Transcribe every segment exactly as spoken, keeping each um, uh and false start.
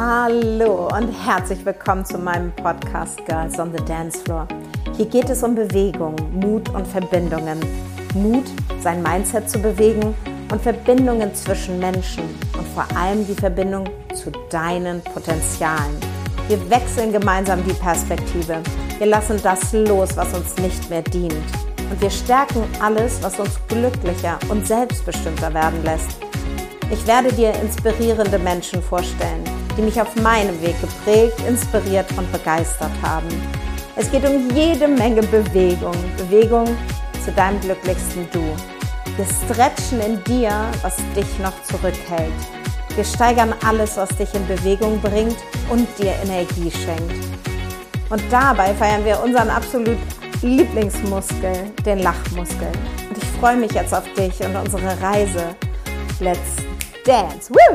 Hallo und herzlich willkommen zu meinem Podcast Girls on the Dance Floor. Hier geht es um Bewegung, Mut und Verbindungen. Mut, sein Mindset zu bewegen und Verbindungen zwischen Menschen und vor allem die Verbindung zu deinen Potenzialen. Wir wechseln gemeinsam die Perspektive. Wir lassen das los, was uns nicht mehr dient. Und wir stärken alles, was uns glücklicher und selbstbestimmter werden lässt. Ich werde dir inspirierende Menschen vorstellen, die mich auf meinem Weg geprägt, inspiriert und begeistert haben. Es geht um jede Menge Bewegung, Bewegung zu deinem glücklichsten Du. Wir stretchen in dir, was dich noch zurückhält. Wir steigern alles, was dich in Bewegung bringt und dir Energie schenkt. Und dabei feiern wir unseren absolut Lieblingsmuskel, den Lachmuskel. Und ich freue mich jetzt auf dich und unsere Reise. Let's dance! Woo!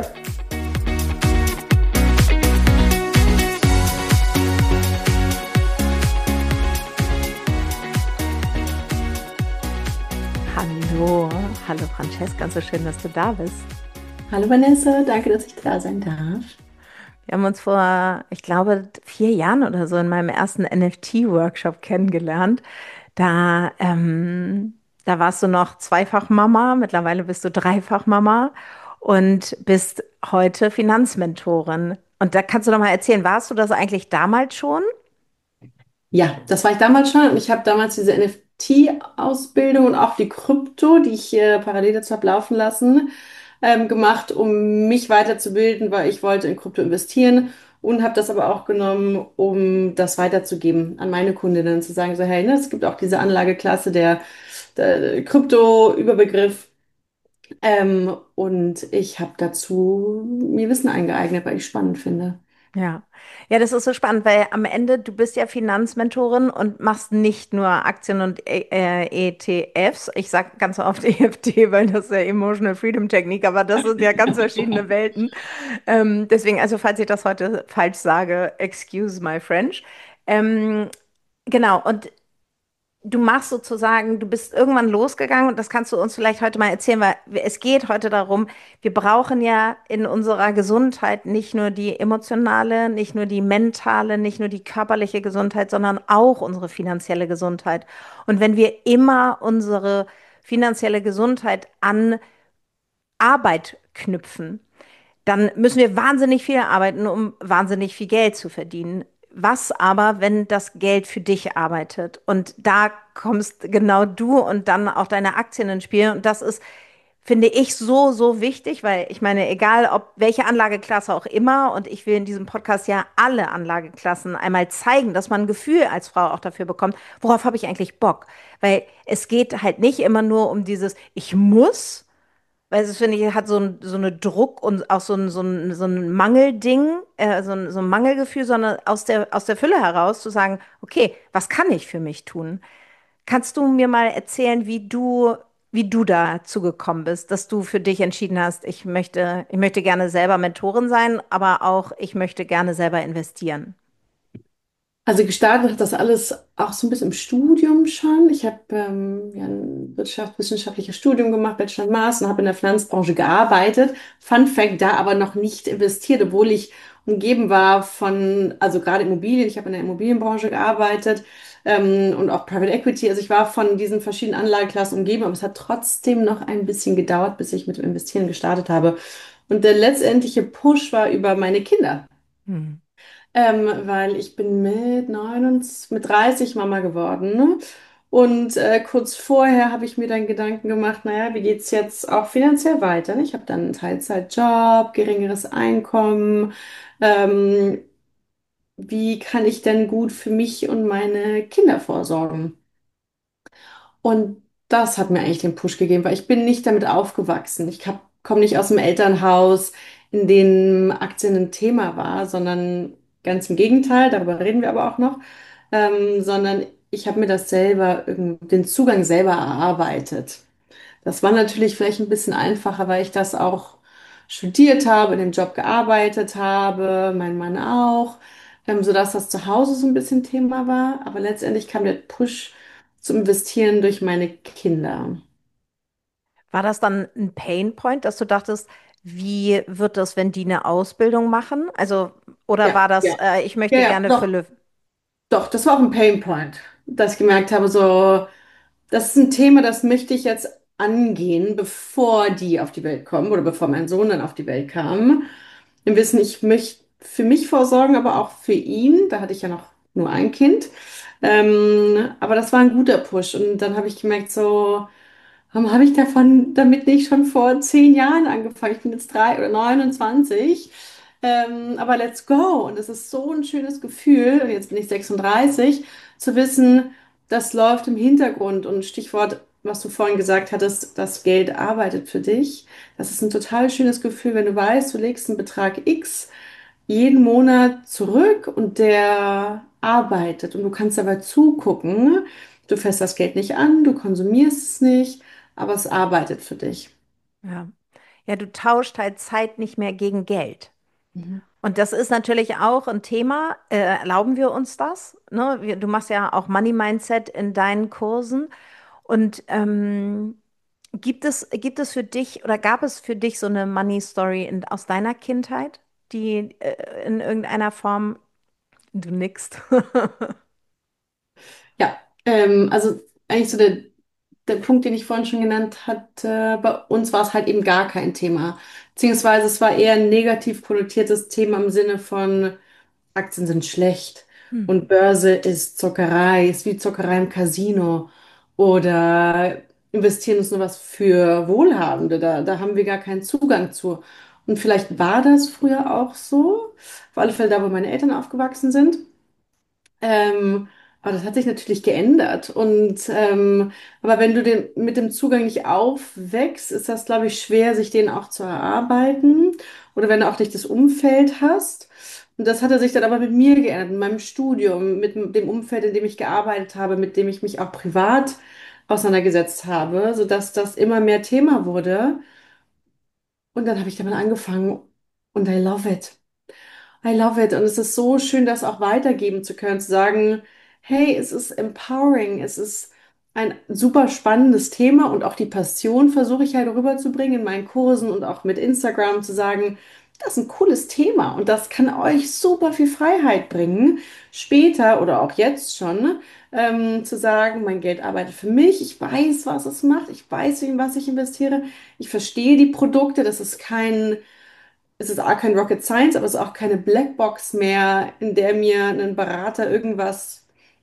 Hallo, hallo Francesca, so schön, dass du da bist. Hallo Vanessa, danke, dass ich da sein darf. Wir haben uns vor, ich glaube, vier Jahren oder so in meinem ersten N F T-Workshop kennengelernt. Da, ähm, da warst du noch zweifach Mama, mittlerweile bist du dreifach Mama und bist heute Finanzmentorin. Und da kannst du doch mal erzählen, warst du das eigentlich damals schon? Ja, das war ich damals schon und ich habe damals diese N F T-Ausbildung und auch die Krypto, die ich äh, parallel dazu habe laufen lassen, ähm, gemacht, um mich weiterzubilden, weil ich wollte in Krypto investieren und habe das aber auch genommen, um das weiterzugeben an meine Kundinnen, zu sagen, so hey, ne, es gibt auch diese Anlageklasse der, der Krypto-Überbegriff. Ähm, und ich habe dazu mir Wissen eingeeignet, weil ich spannend finde. Ja, ja, das ist so spannend, weil am Ende du bist ja Finanzmentorin und machst nicht nur Aktien und äh, äh, E T Fs. Ich sage ganz oft E F T, weil das ist ja Emotional Freedom Technik, aber das sind ja ganz verschiedene Welten. Ähm, deswegen, also falls ich das heute falsch sage, excuse my French. Ähm, genau, und du machst sozusagen, du bist irgendwann losgegangen und das kannst du uns vielleicht heute mal erzählen, weil es geht heute darum, wir brauchen ja in unserer Gesundheit nicht nur die emotionale, nicht nur die mentale, nicht nur die körperliche Gesundheit, sondern auch unsere finanzielle Gesundheit. Und wenn wir immer unsere finanzielle Gesundheit an Arbeit knüpfen, dann müssen wir wahnsinnig viel arbeiten, um wahnsinnig viel Geld zu verdienen. Was aber, wenn das Geld für dich arbeitet? Und da kommst genau du und dann auch deine Aktien ins Spiel. Und das ist, finde ich, so, so wichtig, weil ich meine, egal ob welche Anlageklasse auch immer, und ich will in diesem Podcast ja alle Anlageklassen einmal zeigen, dass man ein Gefühl als Frau auch dafür bekommt, worauf habe ich eigentlich Bock? Weil es geht halt nicht immer nur um dieses, ich muss, weil es, finde ich, hat so, ein, so eine Druck und auch so ein, so ein, so ein Mangelding, äh, so ein, so ein Mangelgefühl, sondern aus der, aus der Fülle heraus zu sagen, okay, was kann ich für mich tun? Kannst du mir mal erzählen, wie du, wie du dazu gekommen bist, dass du für dich entschieden hast, ich möchte, ich möchte gerne selber Mentorin sein, aber auch ich möchte gerne selber investieren? Also gestartet hat das alles auch so ein bisschen im Studium schon. Ich habe ähm, ja, ein wirtschaftswissenschaftliches Studium gemacht, Bachelor und Master, und habe in der Finanzbranche gearbeitet. Fun Fact, da aber noch nicht investiert, obwohl ich umgeben war von, also gerade Immobilien. Ich habe in der Immobilienbranche gearbeitet ähm, und auch Private Equity. Also ich war von diesen verschiedenen Anlageklassen umgeben, aber es hat trotzdem noch ein bisschen gedauert, bis ich mit dem Investieren gestartet habe. Und der letztendliche Push war über meine Kinder. Hm. Ähm, weil ich bin mit neunundzwanzig, mit dreißig Mama geworden, ne? Und äh, kurz vorher habe ich mir dann Gedanken gemacht, naja, wie geht's jetzt auch finanziell weiter? Ne? Ich habe dann einen Teilzeitjob, geringeres Einkommen. Ähm, Wie kann ich denn gut für mich und meine Kinder vorsorgen? Und das hat mir eigentlich den Push gegeben, weil ich bin nicht damit aufgewachsen. Ich komme nicht aus dem Elternhaus, in dem Aktien ein Thema war, sondern ganz im Gegenteil, darüber reden wir aber auch noch, ähm, sondern ich habe mir das selber, irgend- den Zugang selber erarbeitet. Das war natürlich vielleicht ein bisschen einfacher, weil ich das auch studiert habe, in dem Job gearbeitet habe, mein Mann auch, ähm, sodass das zu Hause so ein bisschen Thema war. Aber letztendlich kam der Push zum Investieren durch meine Kinder. War das dann ein Painpoint, dass du dachtest, Wie wird das, wenn die eine Ausbildung machen? Also, oder Ja, war das, ja. äh, ich Ja, möchte ja, gerne doch, Philipp. doch, das war auch ein Painpoint, dass ich gemerkt habe, so, das ist ein Thema, das möchte ich jetzt angehen, bevor die auf die Welt kommen oder bevor mein Sohn dann auf die Welt kam. Im Wissen, ich möchte für mich vorsorgen, aber auch für ihn. Da hatte ich ja noch nur ein Kind. Ähm, aber das war ein guter Push. Und dann habe ich gemerkt, so, warum habe ich davon damit nicht schon vor zehn Jahren angefangen? Ich bin jetzt drei oder neunundzwanzig. Ähm, aber let's go. Und es ist so ein schönes Gefühl, und jetzt bin ich sechsunddreißig, zu wissen, das läuft im Hintergrund. Und Stichwort, was du vorhin gesagt hattest, das Geld arbeitet für dich. Das ist ein total schönes Gefühl, wenn du weißt, du legst einen Betrag X jeden Monat zurück und der arbeitet und du kannst dabei zugucken. Du fährst das Geld nicht an, du konsumierst es nicht, aber es arbeitet für dich. Ja. Ja, du tauscht halt Zeit nicht mehr gegen Geld. Mhm. Und das ist natürlich auch ein Thema. Äh, erlauben wir uns das? Ne? Wir, du machst ja auch Money Mindset in deinen Kursen. Und ähm, gibt es, gibt es für dich oder gab es für dich so eine Money Story in, aus deiner Kindheit, die äh, in irgendeiner Form, du nickst? Ja, ähm, also eigentlich so der, der Punkt, den ich vorhin schon genannt hatte, bei uns war es halt eben gar kein Thema. Beziehungsweise es war eher ein negativ konnotiertes Thema im Sinne von Aktien sind schlecht Hm. und Börse ist Zockerei, ist wie Zockerei im Casino oder investieren ist nur was für Wohlhabende, da, da haben wir gar keinen Zugang zu. Und vielleicht war das früher auch so, auf alle Fälle da, wo meine Eltern aufgewachsen sind. Ähm, aber das hat sich natürlich geändert. Und ähm, aber wenn du den mit dem Zugang nicht aufwächst, ist das, glaube ich, schwer, sich den auch zu erarbeiten. Oder wenn du auch nicht das Umfeld hast. Und das hatte sich dann aber mit mir geändert, in meinem Studium, mit dem Umfeld, in dem ich gearbeitet habe, mit dem ich mich auch privat auseinandergesetzt habe, sodass das immer mehr Thema wurde. Und dann habe ich damit angefangen und I love it. I love it. Und es ist so schön, das auch weitergeben zu können, zu sagen, hey, es ist empowering, es ist ein super spannendes Thema und auch die Passion versuche ich halt rüberzubringen in meinen Kursen und auch mit Instagram zu sagen, das ist ein cooles Thema und das kann euch super viel Freiheit bringen, später oder auch jetzt schon, ähm, zu sagen, mein Geld arbeitet für mich, ich weiß, was es macht, ich weiß, in was ich investiere, ich verstehe die Produkte, das ist kein es ist auch kein Rocket Science, aber es ist auch keine Blackbox mehr, in der mir ein Berater irgendwas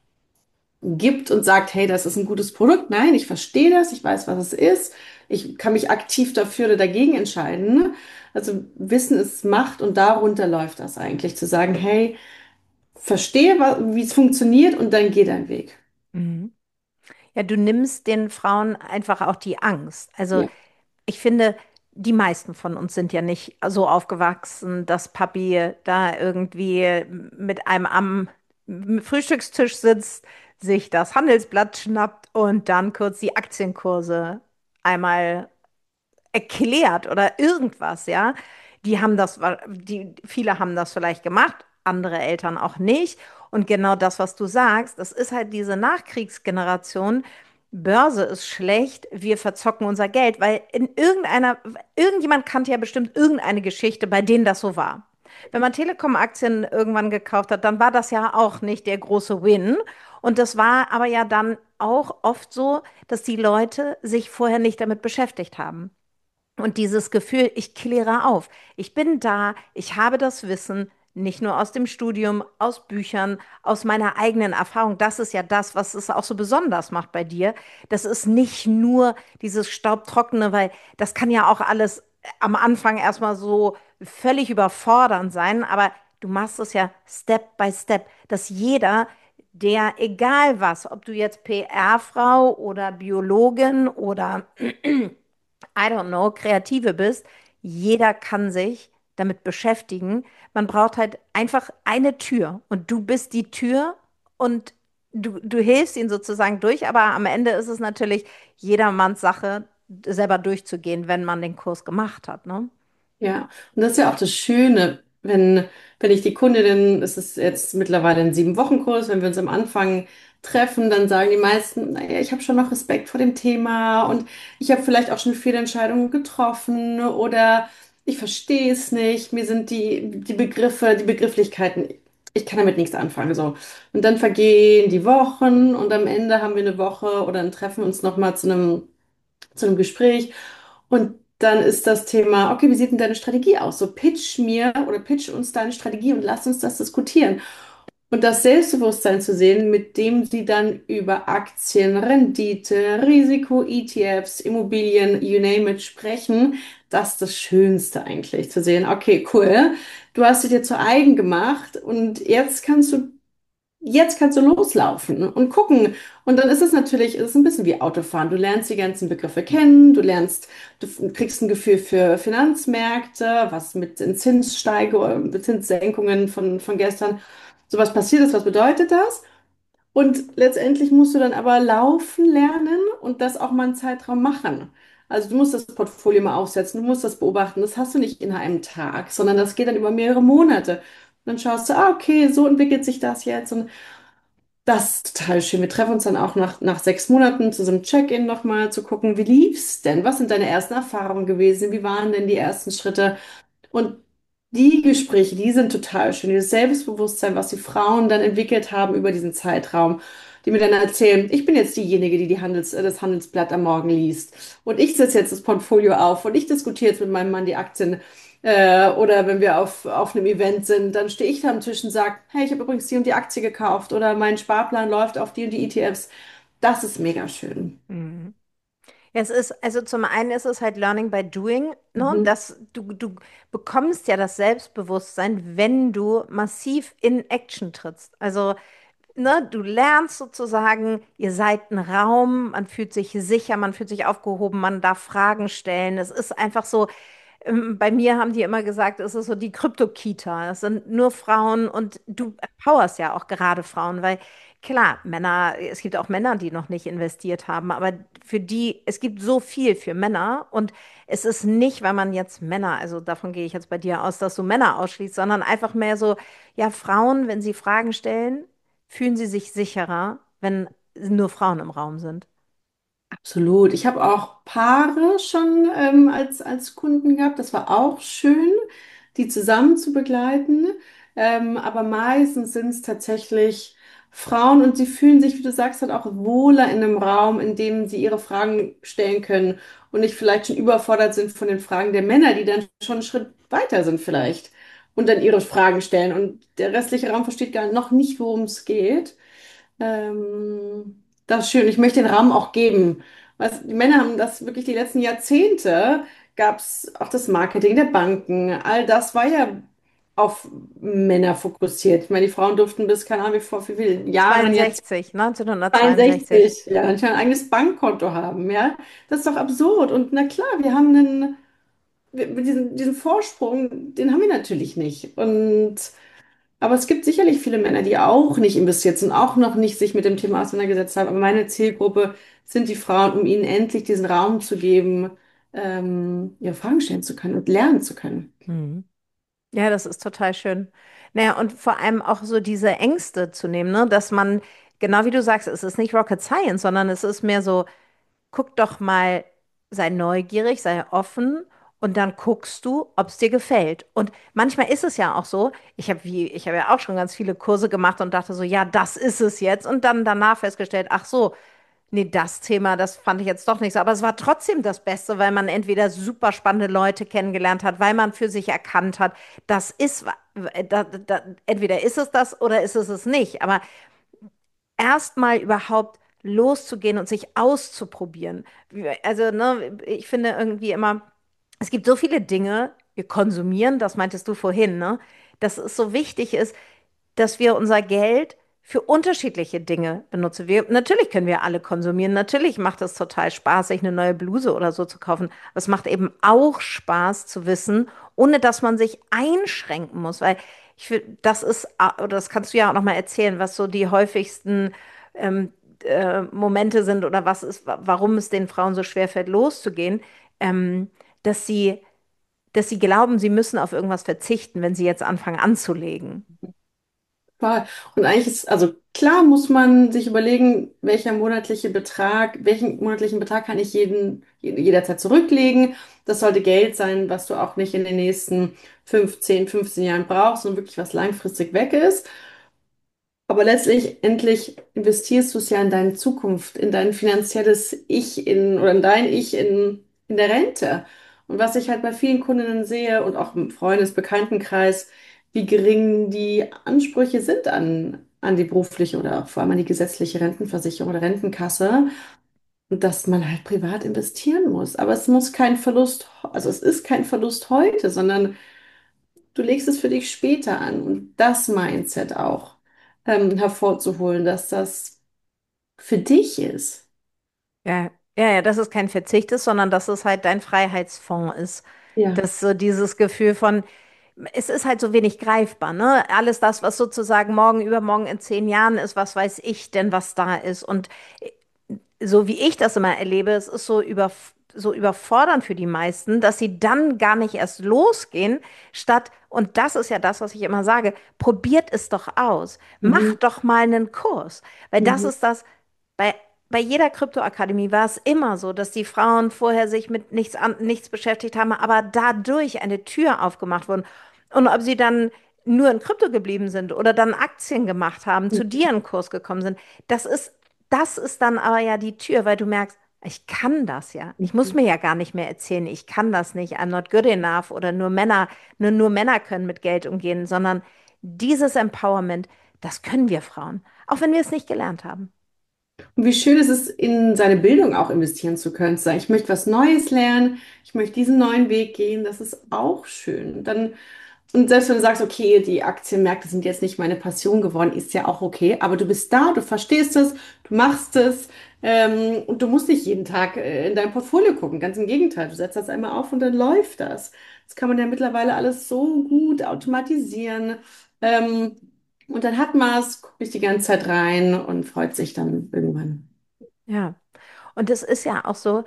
gibt und sagt, hey, das ist ein gutes Produkt. Nein, ich verstehe das, ich weiß, was es ist. Ich kann mich aktiv dafür oder dagegen entscheiden. Also Wissen ist Macht und darunter läuft das eigentlich, zu sagen, hey, verstehe, wa- wie es funktioniert und dann geh deinen Weg. Mhm. Ja, du nimmst den Frauen einfach auch die Angst. Also Ja, ich finde, die meisten von uns sind ja nicht so aufgewachsen, dass Papi da irgendwie mit einem am Frühstückstisch sitzt, sich das Handelsblatt schnappt und dann kurz die Aktienkurse einmal erklärt oder irgendwas, ja. Die haben das, wa- die, viele haben das vielleicht gemacht, andere Eltern auch nicht. Und genau das, was du sagst, das ist halt diese Nachkriegsgeneration. Börse ist schlecht, wir verzocken unser Geld, weil in irgendeiner, irgendjemand kannte ja bestimmt irgendeine Geschichte, bei denen das so war. Wenn man Telekom-Aktien irgendwann gekauft hat, dann war das ja auch nicht der große Win. Und das war aber ja dann auch oft so, dass die Leute sich vorher nicht damit beschäftigt haben. Und dieses Gefühl, ich kläre auf. Ich bin da, ich habe das Wissen, nicht nur aus dem Studium, aus Büchern, aus meiner eigenen Erfahrung. Das ist ja das, was es auch so besonders macht bei dir. Das ist nicht nur dieses Staubtrockene, weil das kann ja auch alles am Anfang erstmal so völlig überfordernd sein, aber du machst es ja Step by Step, dass jeder, der, egal was, ob du jetzt P R-Frau oder Biologin oder I don't know, Kreative bist, jeder kann sich damit beschäftigen. Man braucht halt einfach eine Tür und du bist die Tür und du, du hilfst ihnen sozusagen durch, aber am Ende ist es natürlich jedermanns Sache, selber durchzugehen, wenn man den Kurs gemacht hat, ne? ja. Und das ist ja auch das Schöne, wenn, wenn ich die Kundinnen, es ist jetzt mittlerweile ein Sieben-Wochen-Kurs, wenn wir uns am Anfang treffen, dann sagen die meisten, naja, ich habe schon noch Respekt vor dem Thema und ich habe vielleicht auch schon viele Entscheidungen getroffen oder ich verstehe es nicht, mir sind die, die Begriffe, die Begrifflichkeiten, ich kann damit nichts anfangen. So. Und dann vergehen die Wochen und am Ende haben wir eine Woche oder dann treffen wir uns nochmal zu einem, zu einem Gespräch und dann ist das Thema, okay, wie sieht denn deine Strategie aus? So pitch mir oder pitch uns deine Strategie und lass uns das diskutieren. Und das Selbstbewusstsein zu sehen, mit dem sie dann über Aktien, Rendite, Risiko, E T Fs, Immobilien, you name it, sprechen, das ist das Schönste eigentlich, zu sehen, okay, cool, du hast es dir zu eigen gemacht und jetzt kannst du, jetzt kannst du loslaufen und gucken. Und dann ist es natürlich, es ist ein bisschen wie Autofahren. Du lernst die ganzen Begriffe kennen, du lernst, du kriegst ein Gefühl für Finanzmärkte, was mit den Zinssteigerungen, Zinssenkungen von, von gestern sowas passiert ist, was bedeutet das? Und letztendlich musst du dann aber laufen lernen und das auch mal einen Zeitraum machen. Also du musst das Portfolio mal aufsetzen, du musst das beobachten. Das hast du nicht in einem Tag, sondern das geht dann über mehrere Monate. Und dann schaust du, ah, okay, so entwickelt sich das jetzt. Und das ist total schön. Wir treffen uns dann auch nach, nach sechs Monaten zu so einem Check-in nochmal zu gucken, wie lief's denn? Was sind deine ersten Erfahrungen gewesen? Wie waren denn die ersten Schritte? Und die Gespräche, die sind total schön. Dieses Selbstbewusstsein, was die Frauen dann entwickelt haben über diesen Zeitraum, die mir dann erzählen, ich bin jetzt diejenige, die die Handels, äh, das Handelsblatt am Morgen liest. Und ich setze jetzt das Portfolio auf und ich diskutiere jetzt mit meinem Mann die Aktien. Äh, oder wenn wir auf, auf einem Event sind, dann stehe ich da am Tisch und sage, hey, ich habe übrigens die und die Aktie gekauft oder mein Sparplan läuft auf die und die E T Fs. Das ist mega schön. Mhm. Ja, es ist, also zum einen ist es halt Learning by Doing, ne? Mhm. Dass du, du bekommst ja das Selbstbewusstsein, wenn du massiv in Action trittst. Also, ne, du lernst sozusagen, ihr seid ein Raum, man fühlt sich sicher, man fühlt sich aufgehoben, man darf Fragen stellen. Es ist einfach so, ähm, bei mir haben die immer gesagt, es ist so die Krypto-Kita. Es sind nur Frauen und du empowerst ja auch gerade Frauen, weil klar, Männer, es gibt auch Männer, die noch nicht investiert haben, aber für die, es gibt so viel für Männer und es ist nicht, weil man jetzt Männer, also davon gehe ich jetzt bei dir aus, dass du Männer ausschließt, sondern einfach mehr so, ja, Frauen, wenn sie Fragen stellen, fühlen sie sich sicherer, wenn nur Frauen im Raum sind. Absolut. Ich habe auch Paare schon ähm, als, als Kunden gehabt. Das war auch schön, die zusammen zu begleiten. Ähm, aber meistens sind es tatsächlich Frauen und sie fühlen sich, wie du sagst, halt auch wohler in einem Raum, in dem sie ihre Fragen stellen können und nicht vielleicht schon überfordert sind von den Fragen der Männer, die dann schon einen Schritt weiter sind vielleicht und dann ihre Fragen stellen. Und der restliche Raum versteht gar noch nicht, worum es geht. Ähm, das ist schön. Ich möchte den Rahmen auch geben. Was, die Männer haben das wirklich die letzten Jahrzehnte, gab es auch das Marketing der Banken. All das war ja auf Männer fokussiert. Ich meine, die Frauen durften bis, keine Ahnung, wie vor wie vielen Jahren jetzt zweiundsechzig, neunzehnhundertzweiundsechzig. zweiundsechzig, ja, nicht mal ein eigenes Bankkonto haben, ja. Das ist doch absurd. Und na klar, wir haben einen, wir, diesen, diesen Vorsprung, den haben wir natürlich nicht. Und aber es gibt sicherlich viele Männer, die auch nicht investiert sind, auch noch nicht sich mit dem Thema auseinandergesetzt haben. Aber meine Zielgruppe sind die Frauen, um ihnen endlich diesen Raum zu geben, ähm, ihre Fragen stellen zu können und lernen zu können. Mhm. Ja, das ist total schön. Naja, und vor allem auch so diese Ängste zu nehmen, ne? Dass man, genau wie du sagst, es ist nicht Rocket Science, sondern es ist mehr so, guck doch mal, sei neugierig, sei offen und dann guckst du, ob es dir gefällt. Und manchmal ist es ja auch so, ich habe wie, ich habe ja auch schon ganz viele Kurse gemacht und dachte so, ja, das ist es jetzt. Und dann danach festgestellt, ach so, nee, das Thema, das fand ich jetzt doch nicht so. Aber es war trotzdem das Beste, weil man entweder super spannende Leute kennengelernt hat, weil man für sich erkannt hat, das ist, wa- da, da, entweder ist es das oder ist es es nicht. Aber erstmal überhaupt loszugehen und sich auszuprobieren. Also, ne, ich finde irgendwie immer, es gibt so viele Dinge, wir konsumieren, das meintest du vorhin, ne, dass es so wichtig ist, dass wir unser Geld für unterschiedliche Dinge benutzen. Wir, natürlich können wir alle konsumieren. Natürlich macht es total Spaß, sich eine neue Bluse oder so zu kaufen. Aber es macht eben auch Spaß zu wissen, ohne dass man sich einschränken muss. Weil ich finde, das ist, ah, oder das kannst du ja auch noch mal erzählen, was so die häufigsten ähm, äh, Momente sind oder was ist, wa- warum es den Frauen so schwer fällt, loszugehen, ähm, dass sie, dass sie glauben, sie müssen auf irgendwas verzichten, wenn sie jetzt anfangen anzulegen. Voll. Und eigentlich ist, also klar muss man sich überlegen, welcher monatliche Betrag, welchen monatlichen Betrag kann ich jeden, jederzeit zurücklegen. Das sollte Geld sein, was du auch nicht in den nächsten fünfzehn, fünfzehn Jahren brauchst und wirklich was langfristig weg ist. Aber letztlich endlich investierst du es ja in deine Zukunft, in dein finanzielles Ich in, oder in dein Ich in, in der Rente. Und was ich halt bei vielen Kundinnen sehe und auch im Freundes-, Bekanntenkreis, wie gering die Ansprüche sind an, an die berufliche oder vor allem an die gesetzliche Rentenversicherung oder Rentenkasse. Und dass man halt privat investieren muss. Aber es muss kein Verlust, also es ist kein Verlust heute, sondern du legst es für dich später an und das Mindset auch ähm, hervorzuholen, dass das für dich ist. Ja, ja, ja, dass es kein Verzicht ist, sondern dass es halt dein Freiheitsfonds ist. Ja. Dass so dieses Gefühl von, es ist halt so wenig greifbar, ne? Alles das, was sozusagen morgen, übermorgen in zehn Jahren ist, was weiß ich denn, was da ist. Und so wie ich das immer erlebe, es ist so über, so überfordernd für die meisten, dass sie dann gar nicht erst losgehen, statt, und das ist ja das, was ich immer sage, probiert es doch aus. Mhm. Macht doch mal einen Kurs. Weil das Mhm. ist das, bei, bei jeder Kryptoakademie war es immer so, dass die Frauen vorher sich mit nichts, an, nichts beschäftigt haben, aber dadurch eine Tür aufgemacht wurden. Und ob sie dann nur in Krypto geblieben sind oder dann Aktien gemacht haben, zu dir in den Kurs gekommen sind, das ist das ist dann aber ja die Tür, weil du merkst, ich kann das ja. Ich muss Mhm. mir ja gar nicht mehr erzählen, ich kann das nicht, I'm not good enough oder nur Männer, nur, nur Männer können mit Geld umgehen, sondern dieses Empowerment, das können wir Frauen, auch wenn wir es nicht gelernt haben. Und wie schön ist es, in seine Bildung auch investieren zu können, zu sagen, ich möchte was Neues lernen, ich möchte diesen neuen Weg gehen, das ist auch schön. Dann Und selbst wenn du sagst, okay, die Aktienmärkte sind jetzt nicht meine Passion geworden, ist ja auch okay. Aber du bist da, du verstehst es, du machst es, ähm, und du musst nicht jeden Tag äh, in dein Portfolio gucken. Ganz im Gegenteil, du setzt das einmal auf und dann läuft das. Das kann man ja mittlerweile alles so gut automatisieren. Ähm, und dann hat man es, guckt nicht die ganze Zeit rein und freut sich dann irgendwann. Ja, und es ist ja auch so,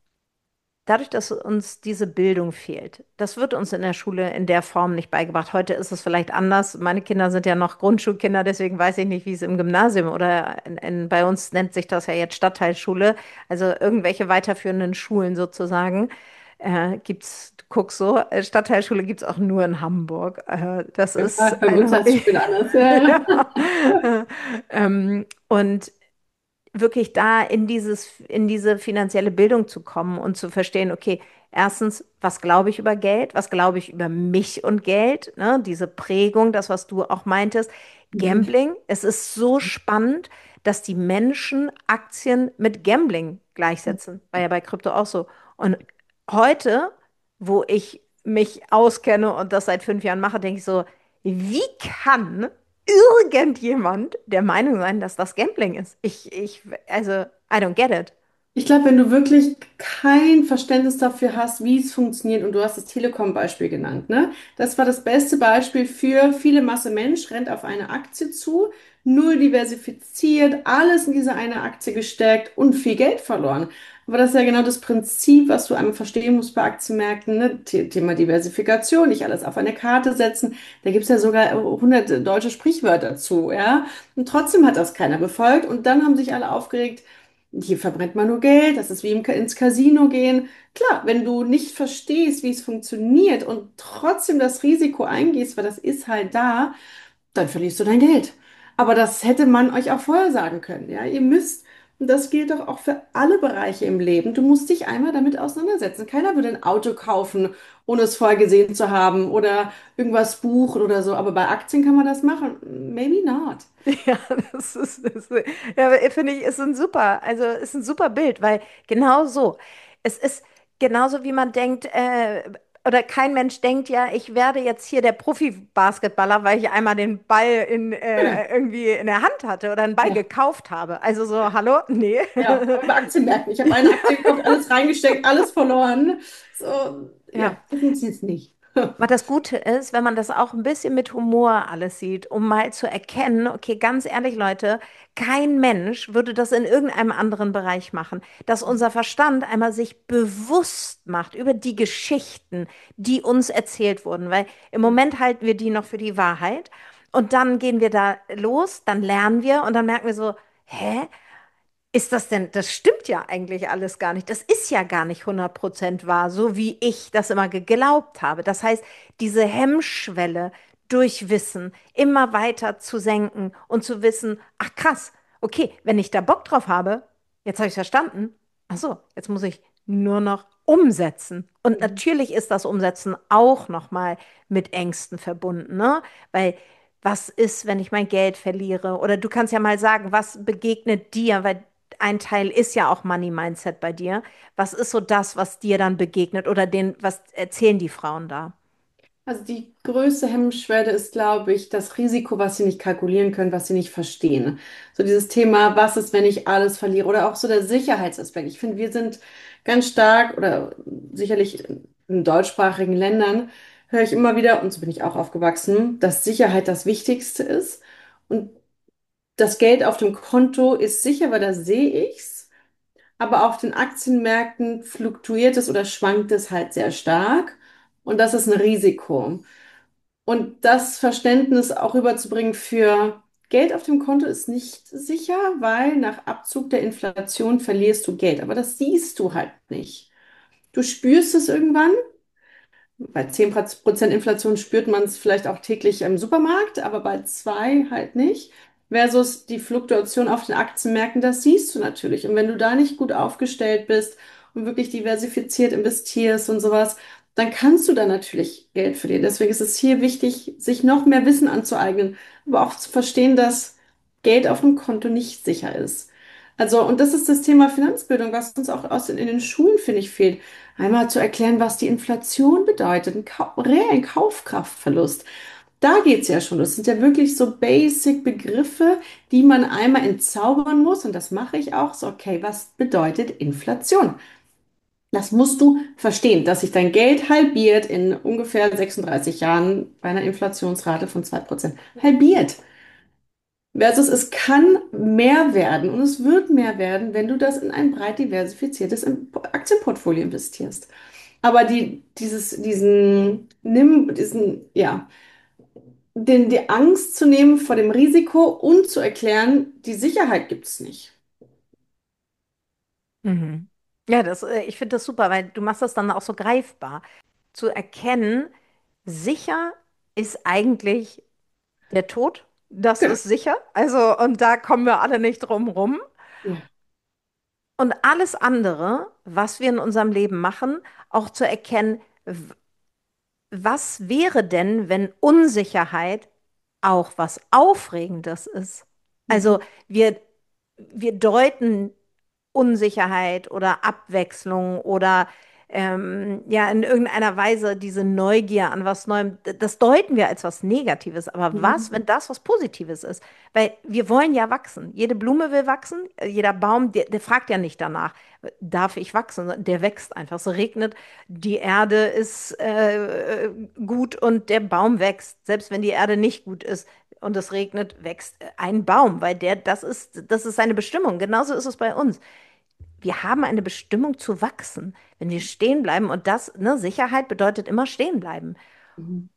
dadurch, dass uns diese Bildung fehlt, das wird uns in der Schule in der Form nicht beigebracht. Heute ist es vielleicht anders. Meine Kinder sind ja noch Grundschulkinder, deswegen weiß ich nicht, wie es im Gymnasium oder in, in, bei uns nennt sich das ja jetzt Stadtteilschule, also irgendwelche weiterführenden Schulen sozusagen. Äh, gibt's, du guckst so, äh, Stadtteilschule gibt es auch nur in Hamburg. Äh, das Ja, ist bei uns einfach. heißt es wieder anders. Ja. Ja. Ähm, und wirklich da in dieses, in diese finanzielle Bildung zu kommen und zu verstehen, okay, erstens, was glaube ich über Geld, was glaube ich über mich und Geld, ne? Diese Prägung, das, was du auch meintest, Mhm. Gambling, es ist so spannend, dass die Menschen Aktien mit Gambling gleichsetzen, war ja bei Krypto auch so. Und heute, wo ich mich auskenne und das seit fünf Jahren mache, denke ich so, wie kann irgendjemand der Meinung sein, dass das Gambling ist? Ich, ich, also, I don't get it. Ich glaube, wenn du wirklich kein Verständnis dafür hast, wie es funktioniert, und du hast das Telekom-Beispiel genannt, ne? Das war das beste Beispiel für viele Masse Mensch, rennt auf eine Aktie zu, null diversifiziert, alles in diese eine Aktie gesteckt und viel Geld verloren. Aber das ist ja genau das Prinzip, was du einmal verstehen musst bei Aktienmärkten, ne? The- Thema Diversifikation, nicht alles auf eine Karte setzen. Da gibt es ja sogar hundert deutsche Sprichwörter zu, ja? Und trotzdem hat das keiner befolgt und dann haben sich alle aufgeregt, hier verbrennt man nur Geld, das ist wie im, ins Casino gehen. Klar, wenn du nicht verstehst, wie es funktioniert und trotzdem das Risiko eingehst, weil das ist halt da, dann verlierst du dein Geld. Aber das hätte man euch auch vorher sagen können. Ja, ihr müsst, und das gilt doch auch für alle Bereiche im Leben. Du musst dich einmal damit auseinandersetzen. Keiner würde ein Auto kaufen, ohne es vorher gesehen zu haben oder irgendwas buchen oder so. Aber bei Aktien kann man das machen. Maybe not. Ja, das ist, das, ja, finde ich, ist ein super, also ist ein super Bild, weil genau so. Es ist genauso, wie man denkt, äh, oder kein Mensch denkt ja, ich werde jetzt hier der Profi-Basketballer, weil ich einmal den Ball in, Genau. äh, irgendwie in der Hand hatte oder einen Ball Ja. gekauft habe. Also so, hallo? Nee. Ja, aber bei Aktienmärkten. Ich habe eine Aktie gekauft, alles reingesteckt, alles verloren. So, ja, Ja. so funktioniert es nicht. Aber das Gute ist, wenn man das auch ein bisschen mit Humor alles sieht, um mal zu erkennen, okay, ganz ehrlich, Leute, kein Mensch würde das in irgendeinem anderen Bereich machen, dass unser Verstand einmal sich bewusst macht über die Geschichten, die uns erzählt wurden, weil im Moment halten wir die noch für die Wahrheit. Und dann gehen wir da los, dann lernen wir und dann merken wir so, hä? Ist das denn, das stimmt ja eigentlich alles gar nicht. Das ist ja gar nicht hundert Prozent wahr, so wie ich das immer geglaubt habe. Das heißt, diese Hemmschwelle durch Wissen immer weiter zu senken und zu wissen, ach krass, okay, wenn ich da Bock drauf habe, jetzt habe ich es verstanden. Ach so, jetzt muss ich nur noch umsetzen. Und Mhm. natürlich ist das Umsetzen auch nochmal mit Ängsten verbunden, ne? Weil was ist, wenn ich mein Geld verliere? Oder du kannst ja mal sagen, was begegnet dir, weil ein Teil ist ja auch Money Mindset bei dir. Was ist so das, was dir dann begegnet oder den, was erzählen die Frauen da? Also die größte Hemmschwelle ist, glaube ich, das Risiko, was sie nicht kalkulieren können, was sie nicht verstehen. So dieses Thema, was ist, wenn ich alles verliere? Oder auch so der Sicherheitsaspekt. Ich finde, wir sind ganz stark oder sicherlich in deutschsprachigen Ländern höre ich immer wieder, und so bin ich auch aufgewachsen, dass Sicherheit das Wichtigste ist. Und das Geld auf dem Konto ist sicher, weil da sehe ich's. Aber auf den Aktienmärkten fluktuiert es oder schwankt es halt sehr stark. Und das ist ein Risiko. Und das Verständnis auch rüberzubringen für Geld auf dem Konto ist nicht sicher, weil nach Abzug der Inflation verlierst du Geld. Aber das siehst du halt nicht. Du spürst es irgendwann. Bei zehn Prozent Inflation spürt man es vielleicht auch täglich im Supermarkt, aber bei zwei halt nicht. Versus die Fluktuation auf den Aktienmärkten, das siehst du natürlich. Und wenn du da nicht gut aufgestellt bist und wirklich diversifiziert investierst und sowas, dann kannst du da natürlich Geld verlieren. Deswegen ist es hier wichtig, sich noch mehr Wissen anzueignen, aber auch zu verstehen, dass Geld auf dem Konto nicht sicher ist. Also, und das ist das Thema Finanzbildung, was uns auch aus, in den Schulen, finde ich, fehlt. Einmal zu erklären, was die Inflation bedeutet, ein Kau reellen Kaufkraftverlust. Da geht's ja schon. Das sind ja wirklich so Basic-Begriffe, die man einmal entzaubern muss. Und das mache ich auch. So, okay, was bedeutet Inflation? Das musst du verstehen, dass sich dein Geld halbiert in ungefähr sechsunddreißig Jahren bei einer Inflationsrate von zwei Prozent. Halbiert. Versus es kann mehr werden und es wird mehr werden, wenn du das in ein breit diversifiziertes Aktienportfolio investierst. Aber die, dieses, diesen, nimm, diesen, ja, den, die Angst zu nehmen vor dem Risiko und zu erklären, die Sicherheit gibt es nicht. Mhm. Ja, das, äh, ich finde das super, weil du machst das dann auch so greifbar. Zu erkennen, sicher ist eigentlich der Tod. Das Genau. ist sicher. Also, und da kommen wir alle nicht drum rum. Ja. Und alles andere, was wir in unserem Leben machen, auch zu erkennen, w- was wäre denn, wenn Unsicherheit auch was Aufregendes ist? Also Mhm. wir, wir deuten Unsicherheit oder Abwechslung oder ähm, ja in irgendeiner Weise diese Neugier an was Neuem, d- das deuten wir als was Negatives. Aber was, Mhm. wenn das was Positives ist? Weil wir wollen ja wachsen. Jede Blume will wachsen, äh, jeder Baum, der, der fragt ja nicht danach, darf ich wachsen? Der wächst einfach. Es regnet, die Erde ist äh, äh, gut und der Baum wächst. Selbst wenn die Erde nicht gut ist und es regnet, wächst ein Baum, weil der, das ist, das ist seine Bestimmung. Genauso ist es bei uns. Wir haben eine Bestimmung zu wachsen, wenn wir stehen bleiben. Und das, ne, Sicherheit bedeutet immer stehen bleiben. Mhm.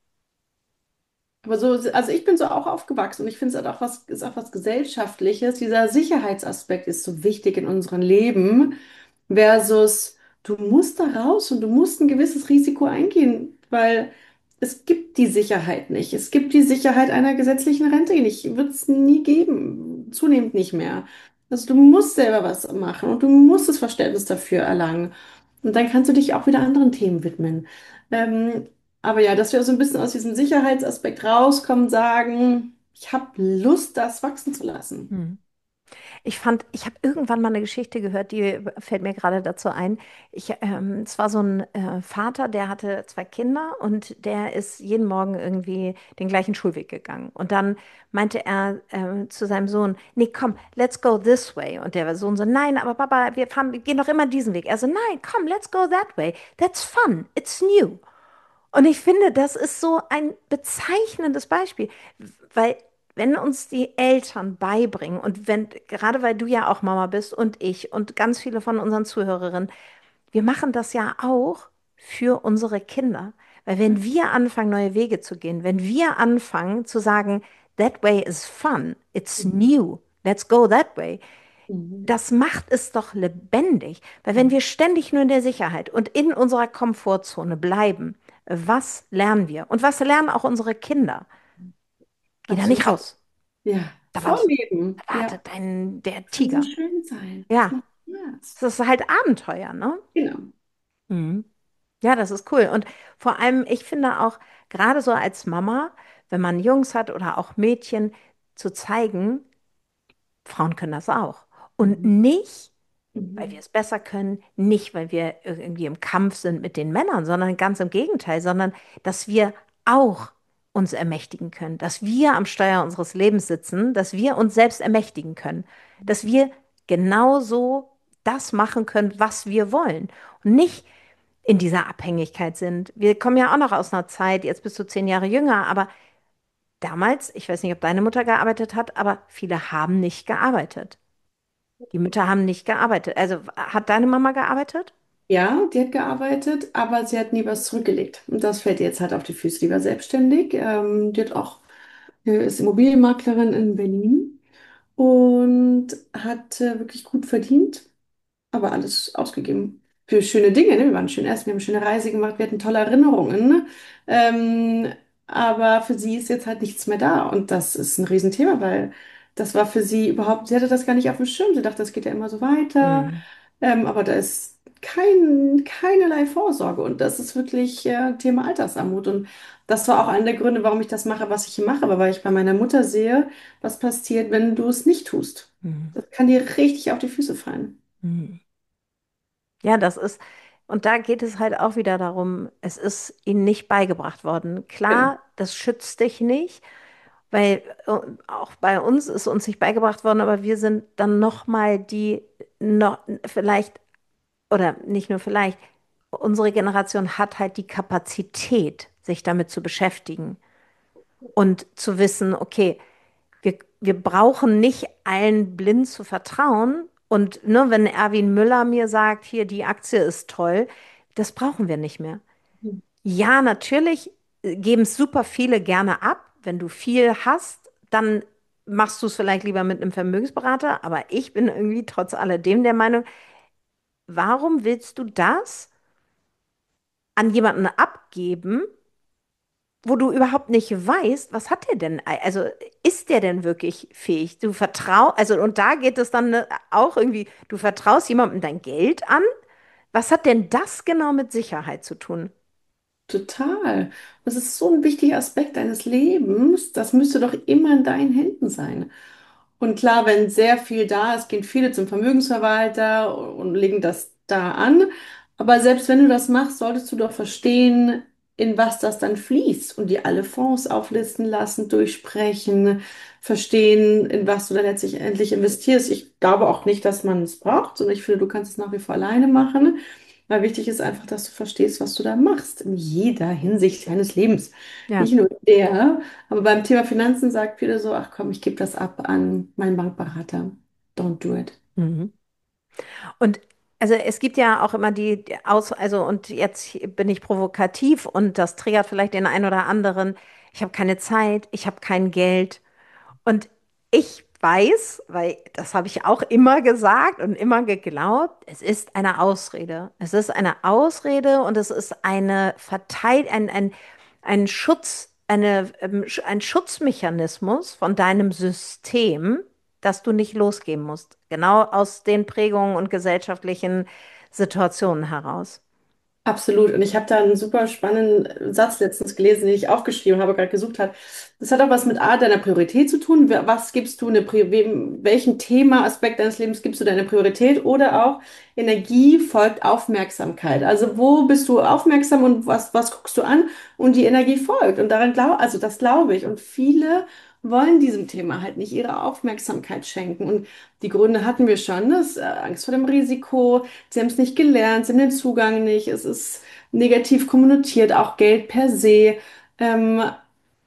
Aber so, also ich bin so auch aufgewachsen und ich finde es halt auch was, ist auch was Gesellschaftliches. Dieser Sicherheitsaspekt ist so wichtig in unserem Leben versus du musst da raus und du musst ein gewisses Risiko eingehen, weil es gibt die Sicherheit nicht. Es gibt die Sicherheit einer gesetzlichen Rente nicht. Wird es nie geben. Zunehmend nicht mehr. Also du musst selber was machen und du musst das Verständnis dafür erlangen. Und dann kannst du dich auch wieder anderen Themen widmen. Ähm, aber ja, dass wir so ein bisschen aus diesem Sicherheitsaspekt rauskommen, sagen, ich habe Lust, das wachsen zu lassen. Hm. Ich fand, ich habe irgendwann mal eine Geschichte gehört, die fällt mir gerade dazu ein. Ich, ähm, es war so ein äh, Vater, der hatte zwei Kinder und der ist jeden Morgen irgendwie den gleichen Schulweg gegangen. Und dann meinte er äh, zu seinem Sohn, nee, komm, let's go this way. Und der Sohn so, nein, aber Papa, wir fahren, wir gehen doch immer diesen Weg. Er so, nein, komm, let's go that way. That's fun. It's new. Und ich finde, das ist so ein bezeichnendes Beispiel, weil wenn uns die Eltern beibringen und wenn, gerade weil du ja auch Mama bist und ich und ganz viele von unseren Zuhörerinnen, wir machen das ja auch für unsere Kinder. Weil wenn wir anfangen, neue Wege zu gehen, wenn wir anfangen zu sagen, that way is fun, it's new, let's go that way, Mhm. das macht es doch lebendig. Weil wenn wir ständig nur in der Sicherheit und in unserer Komfortzone bleiben, was lernen wir? Und was lernen auch unsere Kinder? Geh da nicht Absolut. raus. Ja, Da wartet, vorleben. da Ja, wartet dein, der kann so Tiger. schön sein. Das Ja, macht Spaß. das ist halt Abenteuer, ne? Genau. Mhm. Ja, das ist cool. Und vor allem, ich finde auch, gerade so als Mama, wenn man Jungs hat oder auch Mädchen, zu zeigen, Frauen können das auch. Und Mhm. nicht, weil wir Mhm. es besser können, nicht, weil wir irgendwie im Kampf sind mit den Männern, sondern ganz im Gegenteil, sondern dass wir auch uns ermächtigen können, dass wir am Steuer unseres Lebens sitzen, dass wir uns selbst ermächtigen können, dass wir genauso das machen können, was wir wollen und nicht in dieser Abhängigkeit sind. Wir kommen ja auch noch aus einer Zeit, jetzt bist du zehn Jahre jünger, aber damals, ich weiß nicht, ob deine Mutter gearbeitet hat, aber viele haben nicht gearbeitet. Die Mütter haben nicht gearbeitet. Also hat deine Mama gearbeitet? Ja, die hat gearbeitet, aber sie hat nie was zurückgelegt. Und das fällt ihr jetzt halt auf die Füße. Die war selbstständig. Ähm, die hat auch, äh, ist Immobilienmaklerin in Berlin und hat äh, wirklich gut verdient, aber alles ausgegeben für schöne Dinge. Ne? Wir waren schön essen, wir haben eine schöne Reise gemacht, wir hatten tolle Erinnerungen. Ne? Ähm, aber für sie ist jetzt halt nichts mehr da. Und das ist ein Riesenthema, weil das war für sie überhaupt, sie hatte das gar nicht auf dem Schirm. Sie dachte, das geht ja immer so weiter. Hm, Ähm, aber da ist kein, keinerlei Vorsorge. Und das ist wirklich äh, Thema Altersarmut. Und das war auch einer der Gründe, warum ich das mache, was ich hier mache. Aber weil ich bei meiner Mutter sehe, was passiert, wenn du es nicht tust. hm, Das kann dir richtig auf die Füße fallen. hm. Ja, das ist, und da geht es halt auch wieder darum, es ist ihnen nicht beigebracht worden. Genau. Klar, das schützt dich nicht, weil äh, auch bei uns ist uns nicht beigebracht worden, aber wir sind dann nochmal die, noch, vielleicht, oder nicht nur vielleicht, unsere Generation hat halt die Kapazität, sich damit zu beschäftigen und zu wissen, okay, wir, wir brauchen nicht allen blind zu vertrauen. Und ne, wenn Erwin Müller mir sagt, hier, die Aktie ist toll, das brauchen wir nicht mehr. Ja, natürlich äh, geben es super viele gerne ab. Wenn du viel hast, dann machst du es vielleicht lieber mit einem Vermögensberater. Aber ich bin irgendwie trotz alledem der Meinung, warum willst du das an jemanden abgeben, wo du überhaupt nicht weißt, was hat der denn, also ist der denn wirklich fähig? Du vertraust, also und da geht es dann ne, auch irgendwie, du vertraust jemandem dein Geld an. Was hat denn das genau mit Sicherheit zu tun? Total. Das ist so ein wichtiger Aspekt deines Lebens. Das müsste doch immer in deinen Händen sein. Und klar, wenn sehr viel da ist, gehen viele zum Vermögensverwalter und legen das da an. Aber selbst wenn du das machst, solltest du doch verstehen, in was das dann fließt und dir alle Fonds auflisten lassen, durchsprechen, verstehen, in was du dann letztlich endlich investierst. Ich glaube auch nicht, dass man es braucht, sondern ich finde, du kannst es nach wie vor alleine machen. Weil wichtig ist einfach, dass du verstehst, was du da machst, in jeder Hinsicht deines Lebens. Ja. Nicht nur der, aber beim Thema Finanzen sagt viele so, ach komm, ich gebe das ab an meinen Bankberater. Don't do it. Mhm. Und also es gibt ja auch immer die, die Aus, also und jetzt bin ich provokativ und das triggert vielleicht den einen oder anderen. Ich habe keine Zeit, ich habe kein Geld. Und ich weiß, weil das habe ich auch immer gesagt und immer geglaubt, es ist eine Ausrede. Es ist eine Ausrede und es ist eine Verteil ein, ein, ein Schutz, eine, ähm, Sch- ein Schutzmechanismus von deinem System, dass du nicht losgehen musst. Genau aus den Prägungen und gesellschaftlichen Situationen heraus. Absolut. Und ich habe da einen super spannenden Satz letztens gelesen, den ich aufgeschrieben habe, gerade gesucht habe. Das hat auch was mit Art deiner Priorität zu tun. Wer- Was gibst du eine Pri wem, welchem Thema, Aspekt deines Lebens gibst du deine Priorität? Oder auch Energie folgt Aufmerksamkeit. Also wo bist du aufmerksam und was, was guckst du an? Und die Energie folgt. Und daran glaube, also das glaube ich. Und viele wollen diesem Thema halt nicht ihre Aufmerksamkeit schenken. Und die Gründe hatten wir schon. Das, äh, Angst vor dem Risiko. Sie haben es nicht gelernt, sie haben den Zugang nicht, es ist negativ kommuniziert, auch Geld per se. Ähm,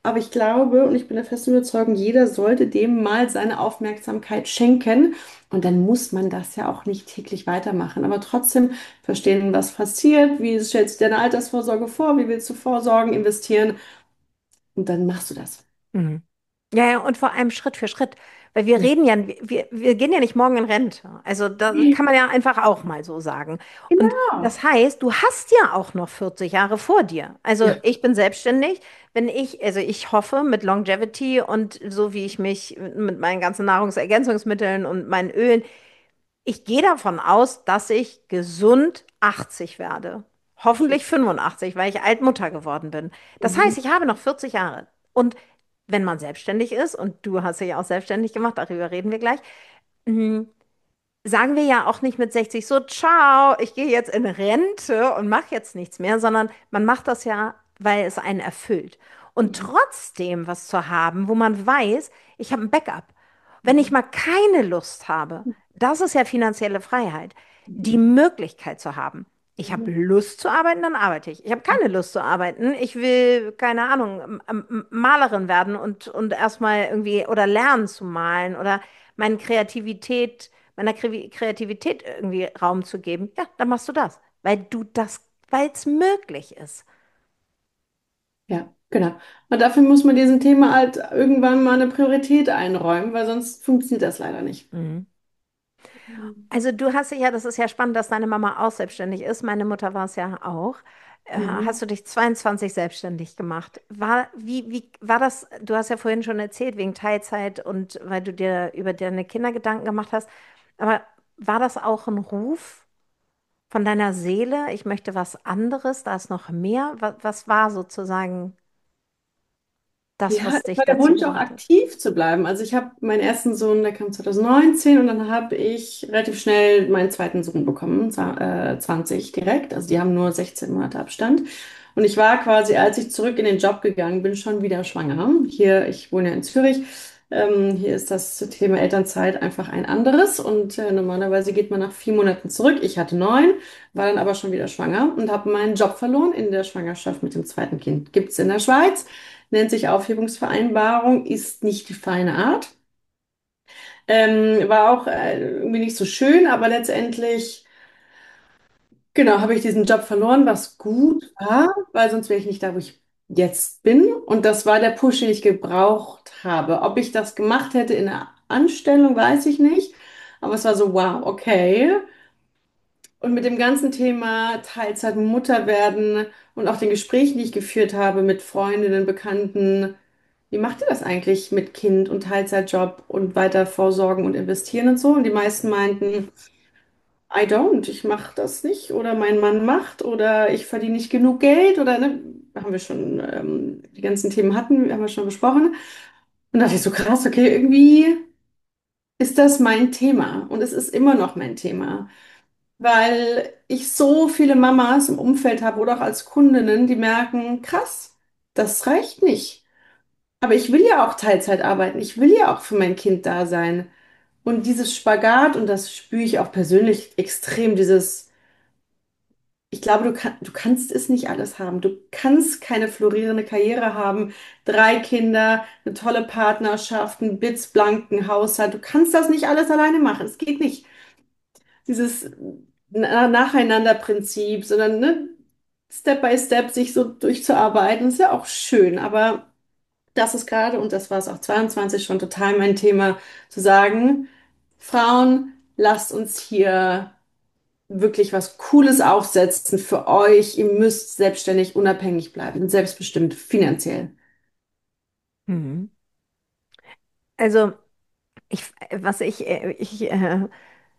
aber ich glaube und ich bin der festen Überzeugung, jeder sollte dem mal seine Aufmerksamkeit schenken. Und dann muss man das ja auch nicht täglich weitermachen, aber trotzdem verstehen, was passiert, wie stellst du deine Altersvorsorge vor, wie willst du vorsorgen, investieren und dann machst du das. Mhm. Ja, ja, und vor allem Schritt für Schritt. Weil wir Ja. reden ja, wir, wir gehen ja nicht morgen in Rente. Also das kann man ja einfach auch mal so sagen. Und Genau. das heißt, du hast ja auch noch vierzig Jahre vor dir. Also Ja. ich bin selbstständig. Wenn ich, also ich hoffe mit Longevity und so wie ich mich mit meinen ganzen Nahrungsergänzungsmitteln und meinen Ölen, ich gehe davon aus, dass ich gesund achtzig werde. Hoffentlich fünfundachtzig, weil ich Altmutter geworden bin. Das Mhm. heißt, ich habe noch vierzig Jahre. Und wenn man selbstständig ist, und du hast dich auch selbstständig gemacht, darüber reden wir gleich, mm, sagen wir ja auch nicht mit sechzig so, ciao, ich gehe jetzt in Rente und mache jetzt nichts mehr, sondern man macht das ja, weil es einen erfüllt. Und Mhm. trotzdem was zu haben, wo man weiß, ich habe ein Backup. Wenn ich Mhm. mal keine Lust habe, das ist ja finanzielle Freiheit, die Mhm. Möglichkeit zu haben. Ich habe Mhm. Lust zu arbeiten, dann arbeite ich. Ich habe keine Lust zu arbeiten. Ich will, keine Ahnung, M- M- Malerin werden und, und erstmal irgendwie oder lernen zu malen oder meine Kreativität meiner Kre- Kreativität irgendwie Raum zu geben, ja, dann machst du das, weil du das, weil es möglich ist. Ja, genau. Und dafür muss man diesem Thema halt irgendwann mal eine Priorität einräumen, weil sonst funktioniert das leider nicht. Mhm. Mhm. Also du hast dich ja, das ist ja spannend, dass deine Mama auch selbstständig ist. Meine Mutter war es ja auch. Äh, Mhm. Hast du dich zweiundzwanzig selbstständig gemacht? War, wie, wie war das? Du hast ja vorhin schon erzählt, wegen Teilzeit und weil du dir über deine Kinder Gedanken gemacht hast. Aber war das auch ein Ruf von deiner Seele? Ich möchte was anderes, da ist noch mehr. Was, was war sozusagen das, Ja, was es dich war der dazu Wunsch, auch gebracht hat? aktiv zu bleiben. Also ich habe meinen ersten Sohn, der kam zwanzig neunzehn und dann habe ich relativ schnell meinen zweiten Sohn bekommen, za- äh, zwanzig direkt. Also die haben nur sechzehn Monate Abstand. Und ich war quasi, als ich zurück in den Job gegangen bin, schon wieder schwanger. Hier, ich wohne ja in Zürich. Ähm, hier ist das Thema Elternzeit einfach ein anderes. Und äh, normalerweise geht man nach vier Monaten zurück. Ich hatte neun, war dann aber schon wieder schwanger und habe meinen Job verloren in der Schwangerschaft mit dem zweiten Kind. Gibt es in der Schweiz, nennt sich Aufhebungsvereinbarung, ist nicht die feine Art. Ähm, war auch äh, irgendwie nicht so schön, aber letztendlich, genau, habe ich diesen Job verloren, was gut war, weil sonst wäre ich nicht da, wo ich jetzt bin. Und das war der Push, den ich gebraucht habe. Ob ich das gemacht hätte in einer Anstellung, weiß ich nicht. Aber es war so, wow, okay. Und mit dem ganzen Thema Teilzeit Mutter werden und auch den Gesprächen, die ich geführt habe mit Freundinnen, Bekannten, wie macht ihr das eigentlich mit Kind und Teilzeitjob und weiter vorsorgen und investieren und so? Und die meisten meinten, I don't, ich mache das nicht oder mein Mann macht oder ich verdiene nicht genug Geld oder ne, haben wir schon, ähm, die ganzen Themen hatten, haben wir schon besprochen. Und da dachte ich so krass, okay, irgendwie ist das mein Thema und es ist immer noch mein Thema, weil ich so viele Mamas im Umfeld habe oder auch als Kundinnen, die merken, krass, das reicht nicht. Aber ich will ja auch Teilzeit arbeiten. Ich will ja auch für mein Kind da sein. Und dieses Spagat, und das spüre ich auch persönlich extrem, dieses, ich glaube, du kann, du kannst es nicht alles haben. Du kannst keine florierende Karriere haben, drei Kinder, eine tolle Partnerschaft, einen blitzblanken Haushalt. Du kannst das nicht alles alleine machen. Es geht nicht. Dieses Na- Nacheinander-Prinzip, sondern ne, Step by Step sich so durchzuarbeiten, ist ja auch schön. Aber das ist gerade, und das war es auch zweiundzwanzig schon total mein Thema, zu sagen, Frauen, lasst uns hier wirklich was Cooles aufsetzen für euch. Ihr müsst selbstständig, unabhängig bleiben und selbstbestimmt finanziell. Mhm. Also, ich, was ich, äh, ich, äh,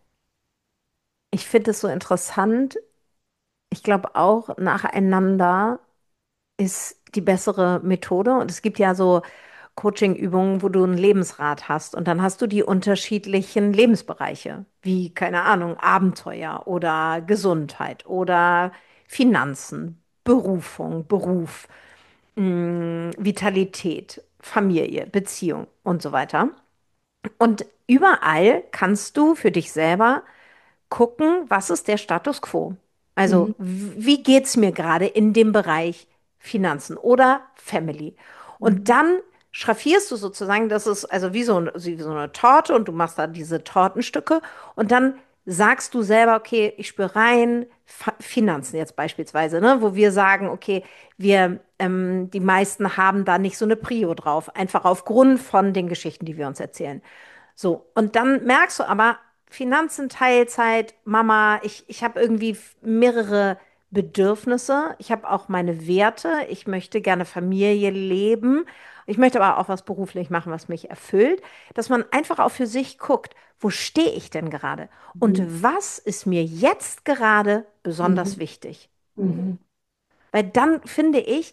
ich finde es so interessant. Ich glaube auch, nacheinander ist die bessere Methode. Und es gibt ja so Coaching-Übungen, wo du einen Lebensrat hast. Und dann hast du die unterschiedlichen Lebensbereiche, wie, keine Ahnung, Abenteuer oder Gesundheit oder Finanzen, Berufung, Beruf, mh, Vitalität, Familie, Beziehung und so weiter. Und überall kannst du für dich selber gucken, was ist der Status quo? Also, Mhm. w- wie geht es mir gerade in dem Bereich Finanzen oder Family? Und dann schraffierst du sozusagen, das ist also wie so, ein- wie so eine Torte und du machst da diese Tortenstücke und dann sagst du selber, okay, ich spüre rein, Fa- Finanzen jetzt beispielsweise, ne, wo wir sagen, okay, wir, ähm, die meisten haben da nicht so eine Prio drauf, einfach aufgrund von den Geschichten, die wir uns erzählen. So, und dann merkst du aber, Finanzen, Teilzeit, Mama, ich, ich habe irgendwie f- mehrere Bedürfnisse. Ich habe auch meine Werte. Ich möchte gerne Familie leben. Ich möchte aber auch was beruflich machen, was mich erfüllt. Dass man einfach auch für sich guckt, wo stehe ich denn gerade? Und Mhm. was ist mir jetzt gerade besonders Mhm. wichtig? Mhm. Weil dann finde ich,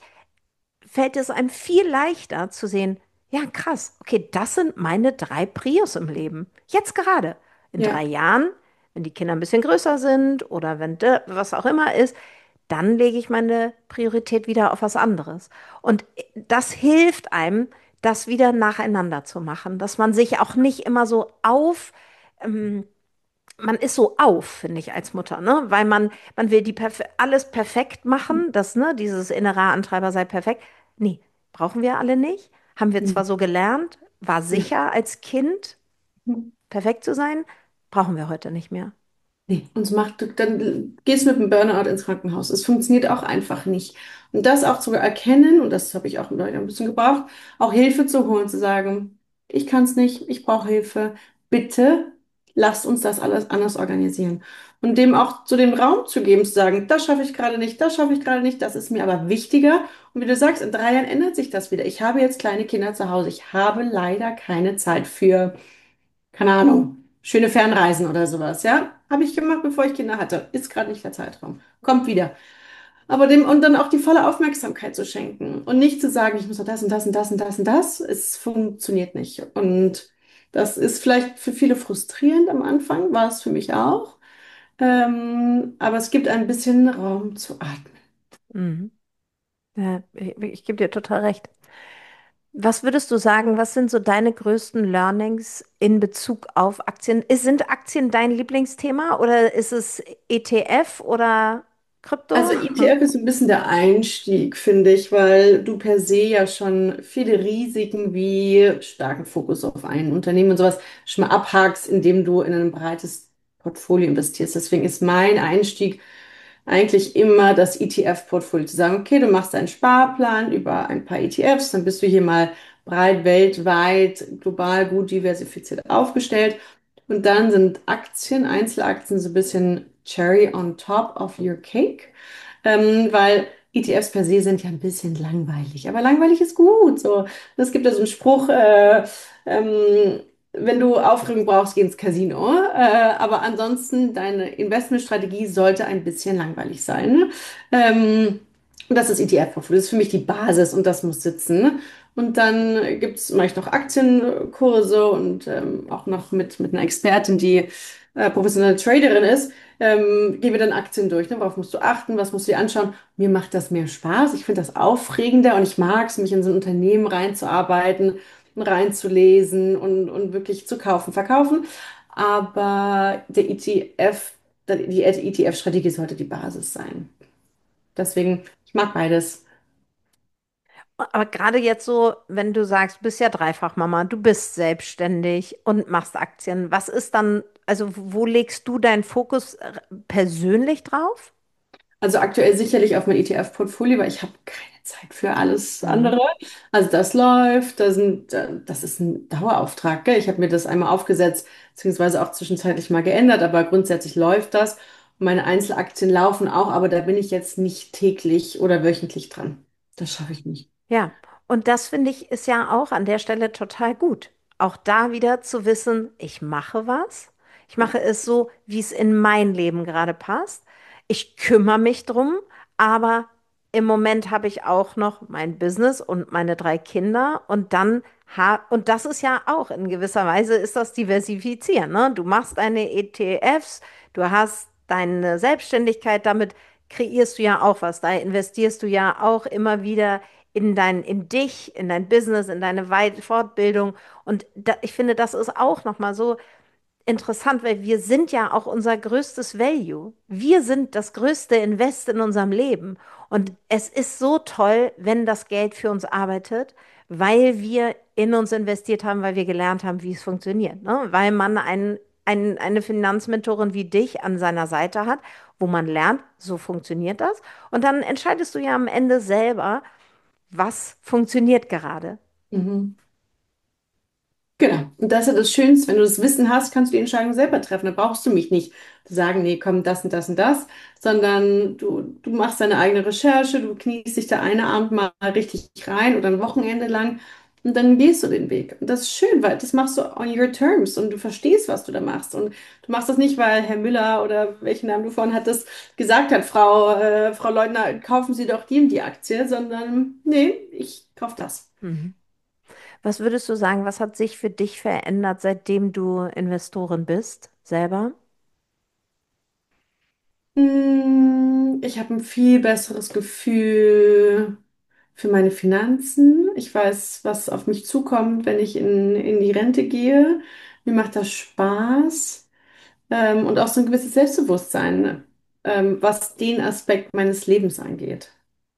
fällt es einem viel leichter zu sehen, ja, krass, okay, das sind meine drei Prios im Leben. Jetzt gerade. In drei Ja. Jahren, wenn die Kinder ein bisschen größer sind oder wenn de, was auch immer ist, dann lege ich meine Priorität wieder auf was anderes. Und das hilft einem, das wieder nacheinander zu machen, dass man sich auch nicht immer so auf, ähm, man ist so auf, finde ich, als Mutter, ne? Weil man, man will die perf alles perfekt machen, das, ne, dieses innere Antreiber sei perfekt. Nee, brauchen wir alle nicht. Haben wir zwar Mhm. so gelernt, war Ja. sicher als Kind, perfekt zu sein, brauchen wir heute nicht mehr. Nee, und es macht, du- dann gehst du mit einem Burnout ins Krankenhaus. Es funktioniert auch einfach nicht. Und das auch zu erkennen, und das habe ich auch leider ein bisschen gebraucht, auch Hilfe zu holen, zu sagen, ich kann es nicht, ich brauche Hilfe. Bitte lasst uns das alles anders organisieren. Und dem auch zu dem Raum zu geben, zu sagen, das schaffe ich gerade nicht, das schaffe ich gerade nicht, das ist mir aber wichtiger. Und wie du sagst, in drei Jahren ändert sich das wieder. Ich habe jetzt kleine Kinder zu Hause. Ich habe leider keine Zeit für keine Ahnung, schöne Fernreisen oder sowas, ja? Habe ich gemacht, bevor ich Kinder hatte. Ist gerade nicht der Zeitraum. Kommt wieder. Aber dem und dann auch die volle Aufmerksamkeit zu schenken und nicht zu sagen, ich muss noch das und das und das und das und das. Es funktioniert nicht. Und das ist vielleicht für viele frustrierend am Anfang, war es für mich auch. Ähm, aber es gibt ein bisschen Raum zu atmen. Mhm. Ja, ich, ich gebe dir total recht. Was würdest du sagen, was sind so deine größten Learnings in Bezug auf Aktien? Ist- Sind Aktien dein Lieblingsthema oder ist es E T F oder Krypto? Also E T F ist ein bisschen der Einstieg, finde ich, weil du per se ja schon viele Risiken wie starken Fokus auf ein Unternehmen und sowas schon mal abhakst, indem du in ein breites Portfolio investierst. Deswegen ist mein Einstieg eigentlich immer das E T F-Portfolio zu sagen, okay, du machst einen Sparplan über ein paar E T Fs, dann bist du hier mal breit weltweit, global gut diversifiziert aufgestellt. Und dann sind Aktien, Einzelaktien so ein bisschen Cherry on top of your cake. Ähm, weil E T Fs per se sind ja ein bisschen langweilig. Aber langweilig ist gut. So. Es gibt ja so einen Spruch, äh, ähm, wenn du Aufregung brauchst, geh ins Casino. Äh, aber ansonsten, deine Investmentstrategie sollte ein bisschen langweilig sein. Ne? Ähm, und das ist E T F-Portfolio. Das ist für mich die Basis und das muss sitzen. Ne? Und dann gibt's, mache ich noch Aktienkurse und ähm, auch noch mit, mit einer Expertin, die äh, professionelle Traderin ist, ähm, gehen wir dann Aktien durch. Ne? Worauf musst du achten? Was musst du dir anschauen? Mir macht das mehr Spaß. Ich finde das aufregender und ich mag es, mich in so ein Unternehmen reinzuarbeiten, reinzulesen und, und wirklich zu kaufen, verkaufen. Aber der E T F, die E T F-Strategie sollte die Basis sein. Deswegen, ich mag beides. Aber gerade jetzt so, wenn du sagst, du bist ja Dreifachmama, du bist selbstständig und machst Aktien, was ist dann, also wo legst du deinen Fokus äh, persönlich drauf? Also aktuell sicherlich auf mein E T F-Portfolio, weil ich habe keine Zeit für alles Mhm. andere. Also das läuft, das sind, äh, das ist ein Dauerauftrag, gell? Ich habe mir das einmal aufgesetzt, beziehungsweise auch zwischenzeitlich mal geändert, aber grundsätzlich läuft das. Und meine Einzelaktien laufen auch, aber da bin ich jetzt nicht täglich oder wöchentlich dran. Das schaffe ich nicht. Ja, und das finde ich ist ja auch an der Stelle total gut. Auch da wieder zu wissen, ich mache was. Ich Ja. mache es so, wie es in mein Leben gerade passt. Ich kümmere mich drum, aber im Moment habe ich auch noch mein Business und meine drei Kinder und dann ha und das ist ja auch in gewisser Weise ist das Diversifizieren, ne? Du machst deine E T Fs, du hast deine Selbstständigkeit, damit kreierst du ja auch was. Da investierst du ja auch immer wieder in dein, in dich, in dein Business, in deine Weit Fortbildung. Und da, ich finde, das ist auch nochmal so. interessant, weil wir sind ja auch unser größtes Value. Wir sind das größte Invest in unserem Leben. Und es ist so toll, wenn das Geld für uns arbeitet, weil wir in uns investiert haben, weil wir gelernt haben, wie es funktioniert. Ne? Weil man ein, ein, eine Finanzmentorin wie dich an seiner Seite hat, wo man lernt, so funktioniert das. Und dann entscheidest du ja am Ende selber, was funktioniert gerade. Mhm. Genau. Und das ist ja das Schönste, wenn du das Wissen hast, kannst du die Entscheidung selber treffen. Da brauchst du mich nicht zu sagen, nee, komm, das und das und das, sondern du, du machst deine eigene Recherche, du kniest dich da einen Abend mal richtig rein oder ein Wochenende lang und dann gehst du den Weg. Und das ist schön, weil das machst du on your terms und du verstehst, was du da machst. Und du machst das nicht, weil Herr Müller oder welchen Namen du vorhin hattest, gesagt hat, Frau, äh, Frau Leutner, kaufen Sie doch die und die Aktie, sondern nee, ich kaufe das. Mhm. Was würdest du sagen, was hat sich für dich verändert, seitdem du Investorin bist, selber? Mm, Ich habe ein viel besseres Gefühl für meine Finanzen. Ich weiß, was auf mich zukommt, wenn ich in, in die Rente gehe. Mir macht das Spaß. Ähm, und auch so ein gewisses Selbstbewusstsein, ähm, was den Aspekt meines Lebens angeht.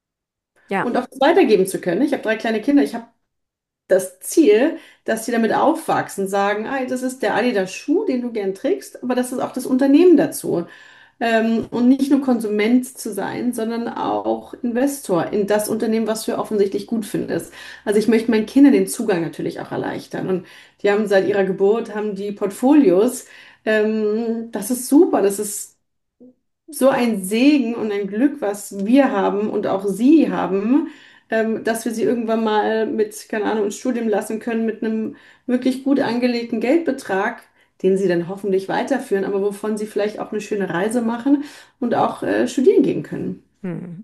Ja. Und auch das weitergeben zu können. Ich habe drei kleine Kinder. Ich habe das Ziel, dass sie damit aufwachsen, sagen, ah, das ist der Adidas-Schuh, den du gern trägst, aber das ist auch das Unternehmen dazu. Ähm, und nicht nur Konsument zu sein, sondern auch Investor in das Unternehmen, was du offensichtlich gut findest. Also ich möchte meinen Kindern den Zugang natürlich auch erleichtern. Und die haben seit ihrer Geburt, haben die Portfolios. Ähm, das ist super, das ist so ein Segen und ein Glück, was wir haben und auch Sie haben, ähm, dass wir Sie irgendwann mal mit, keine Ahnung, ins Studium lassen können mit einem wirklich gut angelegten Geldbetrag, den Sie dann hoffentlich weiterführen, aber wovon Sie vielleicht auch eine schöne Reise machen und auch äh, studieren gehen können. Hm.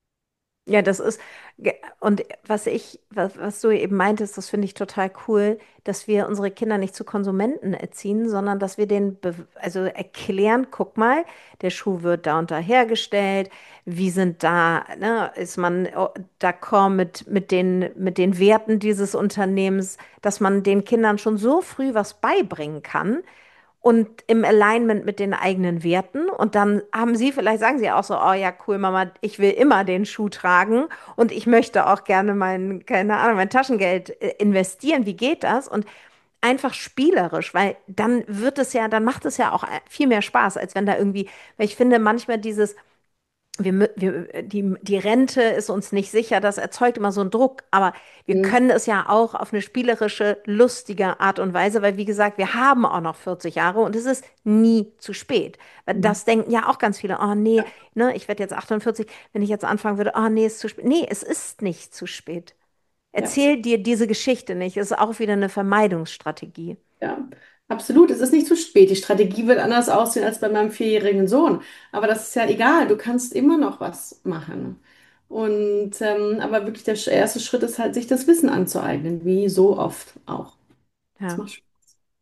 Ja, das ist, ge- und was ich, was, was du eben meintest, das finde ich total cool, dass wir unsere Kinder nicht zu Konsumenten erziehen, sondern dass wir denen be- also erklären, guck mal, der Schuh wird da und da hergestellt, wie sind da, ne, ist man oh, d'accord mit, mit den, mit den Werten dieses Unternehmens, dass man den Kindern schon so früh was beibringen kann, und im Alignment mit den eigenen Werten. Und dann haben sie, vielleicht sagen sie auch so, oh ja, cool, Mama, ich will immer den Schuh tragen und ich möchte auch gerne mein, keine Ahnung, mein Taschengeld äh, investieren. Wie geht das? Und einfach spielerisch, weil dann wird es ja, dann macht es ja auch äh, viel mehr Spaß, als wenn da irgendwie, weil ich finde manchmal dieses, wir, mü- wir, die, die Rente ist uns nicht sicher, das erzeugt immer so einen Druck, aber wir Mhm. können es ja auch auf eine spielerische, lustige Art und Weise, weil wie gesagt, wir haben auch noch vierzig Jahre und es ist nie zu spät. Weil Mhm. das denken ja auch ganz viele, oh nee, Ja, ne, ich werde jetzt achtundvierzig, wenn ich jetzt anfangen würde, oh nee, ist zu spät. Nee, es ist nicht zu spät. ja. Erzähl dir diese Geschichte nicht, ist auch wieder eine Vermeidungsstrategie. Ja, absolut. Es ist nicht zu spät. Die Strategie wird anders aussehen als bei meinem vierjährigen Sohn. Aber das ist ja egal. Du kannst immer noch was machen. Und ähm, aber wirklich der sch- erste Schritt ist halt, sich das Wissen anzueignen, wie so oft auch. Das Ja. macht Spaß.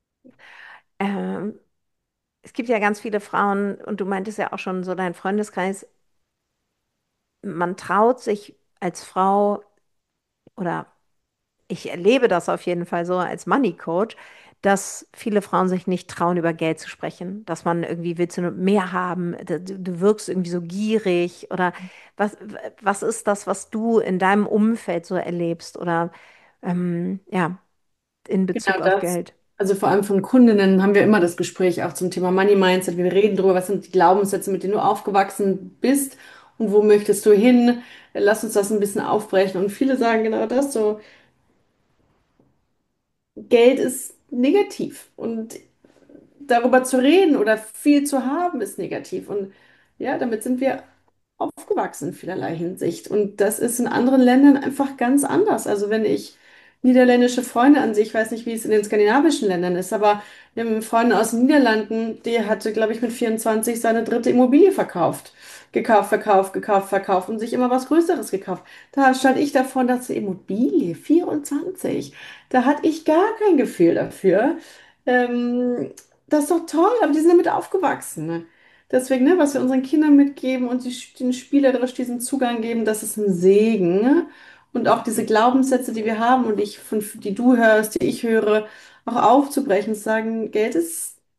Ähm, Es gibt ja ganz viele Frauen, und du meintest ja auch schon so dein Freundeskreis, man traut sich als Frau, oder ich erlebe das auf jeden Fall so als Money Coach, dass viele Frauen sich nicht trauen, über Geld zu sprechen, dass man irgendwie willst du mehr haben, du, du wirkst irgendwie so gierig, oder was, was ist das, was du in deinem Umfeld so erlebst, oder ähm, ja, in Genau Bezug auf das. Geld? Also vor allem von Kundinnen haben wir immer das Gespräch auch zum Thema Money Mindset. Wir reden darüber, was sind die Glaubenssätze, mit denen du aufgewachsen bist und wo möchtest du hin? Lass uns das ein bisschen aufbrechen. Und viele sagen genau das so, Geld ist negativ. Und darüber zu reden oder viel zu haben, ist negativ. Und ja, damit sind wir aufgewachsen in vielerlei Hinsicht. Und das ist in anderen Ländern einfach ganz anders. Also wenn ich niederländische Freunde an sich, ich weiß nicht, wie es in den skandinavischen Ländern ist, aber wir haben einen Freund aus den Niederlanden, der hatte, glaube ich, mit vierundzwanzig seine dritte Immobilie verkauft. Gekauft, verkauft, gekauft, verkauft und sich immer was Größeres gekauft. Da stand ich davor und dachte, Immobilie, vierundzwanzig. Da hatte ich gar kein Gefühl dafür. Ähm, Das ist doch toll, aber die sind damit aufgewachsen. Ne? Deswegen, ne, was wir unseren Kindern mitgeben und sie den spielerisch diesen Zugang geben, das ist ein Segen. Ne? Und auch diese Glaubenssätze, die wir haben und ich, von, die du hörst, die ich höre, auch aufzubrechen, zu sagen, Geld ist,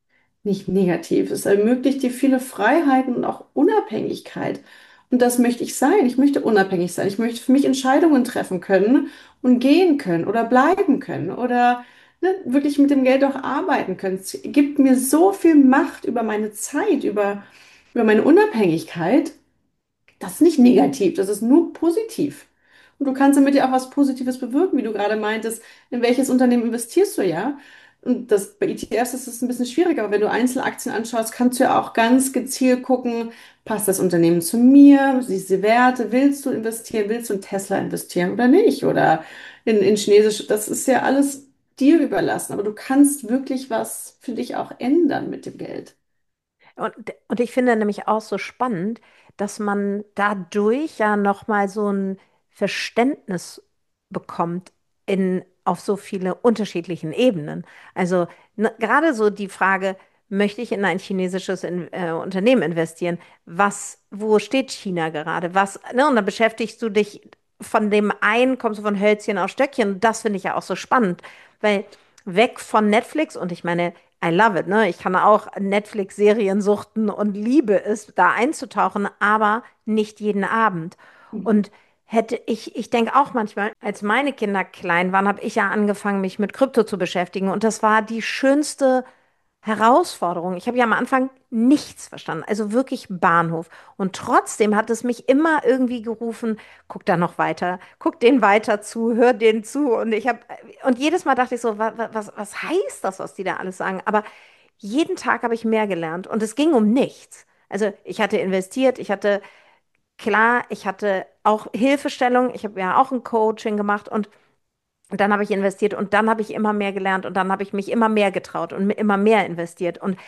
nicht negativ. Es ermöglicht dir viele Freiheiten und auch Unabhängigkeit. Und das möchte ich sein. Ich möchte unabhängig sein. Ich möchte für mich Entscheidungen treffen können und gehen können oder bleiben können oder ne, wirklich mit dem Geld auch arbeiten können. Es gibt mir so viel Macht über meine Zeit, über, über meine Unabhängigkeit. Das ist nicht negativ, das ist nur positiv. Und du kannst damit ja auch was Positives bewirken, wie du gerade meintest. In welches Unternehmen investierst du ja? Und das, bei E T Fs ist es ein bisschen schwieriger, aber wenn du Einzelaktien anschaust, kannst du ja auch ganz gezielt gucken, passt das Unternehmen zu mir, siehst die Werte, willst du investieren, willst du in Tesla investieren oder nicht? Oder in, in Chinesisch, das ist ja alles dir überlassen, aber du kannst wirklich was für dich auch ändern mit dem Geld. Und, und ich finde nämlich auch so spannend, dass man dadurch ja nochmal so ein Verständnis bekommt in, auf so viele unterschiedlichen Ebenen. Also ne, gerade so die Frage, möchte ich in ein chinesisches in, äh, Unternehmen investieren? Was, wo steht China gerade? Was, ne? Und dann beschäftigst du dich von dem einen, kommst du von Hölzchen auf Stöckchen. Und das finde ich ja auch so spannend, weil weg von Netflix und ich meine, I love it, ne? Ich kann auch Netflix-Serien suchten und liebe es, da einzutauchen, aber nicht jeden Abend. Mhm. Und hätte ich, ich denke auch manchmal, als meine Kinder klein waren, habe ich ja angefangen, mich mit Krypto zu beschäftigen. Und das war die schönste Herausforderung. Ich habe ja am Anfang nichts verstanden, also wirklich Bahnhof. Und trotzdem hat es mich immer irgendwie gerufen, guck da noch weiter, guck den weiter zu, hör den zu. Und ich habe, und jedes Mal dachte ich so, was, was, was heißt das, was die da alles sagen? Aber jeden Tag habe ich mehr gelernt und es ging um nichts. Also ich hatte investiert, ich hatte, klar, ich hatte auch Hilfestellung, ich habe ja auch ein Coaching gemacht und und dann habe ich investiert und dann habe ich immer mehr gelernt und dann habe ich mich immer mehr getraut und immer mehr investiert. Und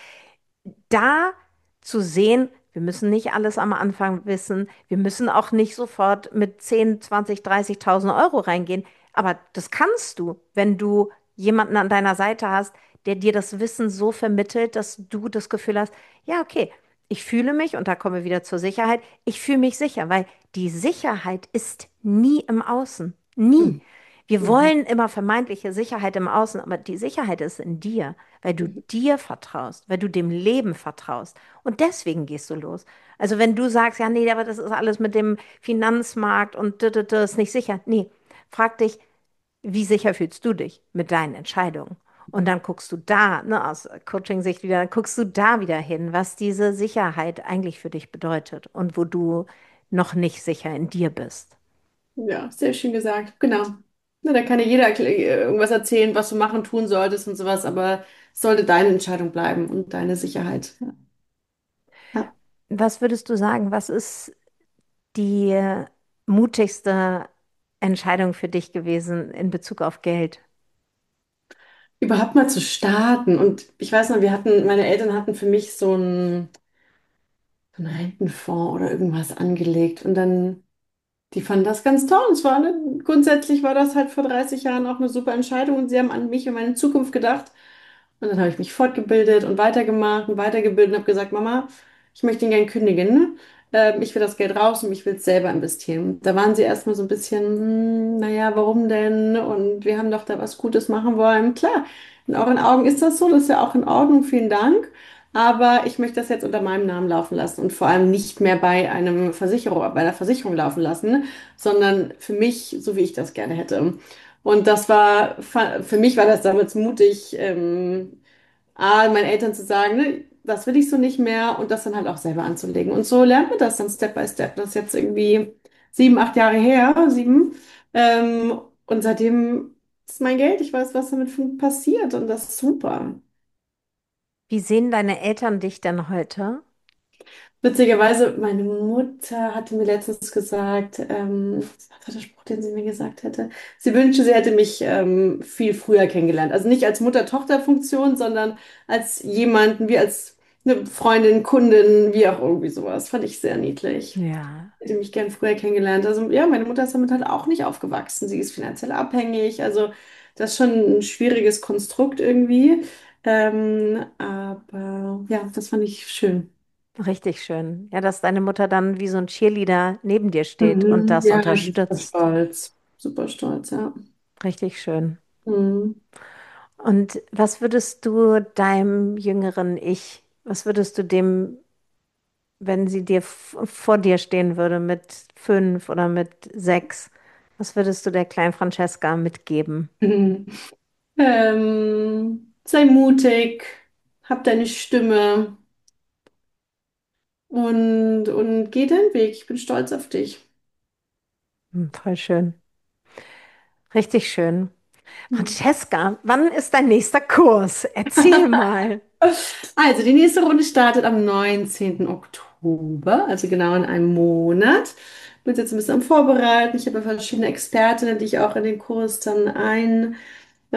da zu sehen, wir müssen nicht alles am Anfang wissen, wir müssen auch nicht sofort mit zehn, zwanzig, dreißigtausend Euro reingehen, aber das kannst du, wenn du jemanden an deiner Seite hast, der dir das Wissen so vermittelt, dass du das Gefühl hast, ja, okay, ich fühle mich, und da kommen wir wieder zur Sicherheit, ich fühle mich sicher, weil die Sicherheit ist nie im Außen, nie. Mhm. Wir Mhm. wollen immer vermeintliche Sicherheit im Außen, aber die Sicherheit ist in dir, weil du Mhm. dir vertraust, weil du dem Leben vertraust. Und deswegen gehst du los. Also wenn du sagst, ja, nee, aber das ist alles mit dem Finanzmarkt und das ist nicht sicher. Nee, frag dich, wie sicher fühlst du dich mit deinen Entscheidungen? Und dann guckst du da, ne, aus Coaching-Sicht wieder, dann guckst du da wieder hin, was diese Sicherheit eigentlich für dich bedeutet und wo du noch nicht sicher in dir bist. Ja, sehr schön gesagt. Genau. Na, da kann dir jeder erkl- äh, irgendwas erzählen, was du machen, tun solltest und sowas, aber es sollte deine Entscheidung bleiben und deine Sicherheit. Ja. Ja. Was würdest du sagen, was ist die mutigste Entscheidung für dich gewesen in Bezug auf Geld? Überhaupt mal zu starten. Und ich weiß noch, wir hatten, meine Eltern hatten für mich so einen, so einen Rentenfonds oder irgendwas angelegt. Und dann, die fanden das ganz toll. Und zwar, ne, grundsätzlich war das halt vor dreißig Jahren auch eine super Entscheidung und sie haben an mich und meine Zukunft gedacht. Und dann habe ich mich fortgebildet und weitergemacht und weitergebildet und habe gesagt, Mama, ich möchte ihn gerne kündigen. Ne? Ähm, ich will das Geld raus und ich will es selber investieren. Da waren sie erstmal so ein bisschen, hm, naja, warum denn? Und wir haben doch da was Gutes machen wollen. Klar, in euren Augen ist das so, das ist ja auch in Ordnung, vielen Dank. Aber ich möchte das jetzt unter meinem Namen laufen lassen und vor allem nicht mehr bei einem Versicherer, bei einer Versicherung laufen lassen, sondern für mich, so wie ich das gerne hätte. Und das war, fa- für mich war das damals mutig, ähm, A, meinen Eltern zu sagen, ne, das will ich so nicht mehr und das dann halt auch selber anzulegen. Und so lernt man das dann Step by Step. Das ist jetzt irgendwie sieben, acht Jahre her, sieben. Ähm, und seitdem ist mein Geld, ich weiß, was damit fun- passiert und das ist super. Wie sehen deine Eltern dich denn heute? Witzigerweise, meine Mutter hatte mir letztens gesagt, ähm, was war der Spruch, den sie mir gesagt hätte? Sie wünschte, sie hätte mich ähm, viel früher kennengelernt. Also nicht als Mutter-Tochter-Funktion, sondern als jemanden, wie als eine Freundin, Kundin, wie auch irgendwie sowas. Fand ich sehr niedlich. Ja, Hätte mich gern früher kennengelernt. Also ja, meine Mutter ist damit halt auch nicht aufgewachsen. Sie ist finanziell abhängig. Also das ist schon ein schwieriges Konstrukt irgendwie. Ähm, aber ja, das fand ich schön. richtig schön. Ja, dass deine Mutter dann wie so ein Cheerleader neben dir steht und Mhm. das Ja, super unterstützt. stolz. Super stolz, ja. Richtig schön. Mhm. Und was würdest du deinem jüngeren Ich, was würdest du dem, wenn sie dir f- vor dir stehen würde mit fünf oder mit sechs, was würdest du der kleinen Francesca mitgeben? Ähm, sei mutig, hab deine Stimme und, und geh deinen Weg. Ich bin stolz auf dich. Hm, voll schön. Richtig schön. Francesca, wann ist dein nächster Kurs? Erzähl mal. Also, die nächste Runde startet am neunzehnten Oktober, also genau in einem Monat. Ich bin jetzt ein bisschen am Vorbereiten. Ich habe verschiedene Expertinnen, die ich auch in den Kurs dann ein, äh,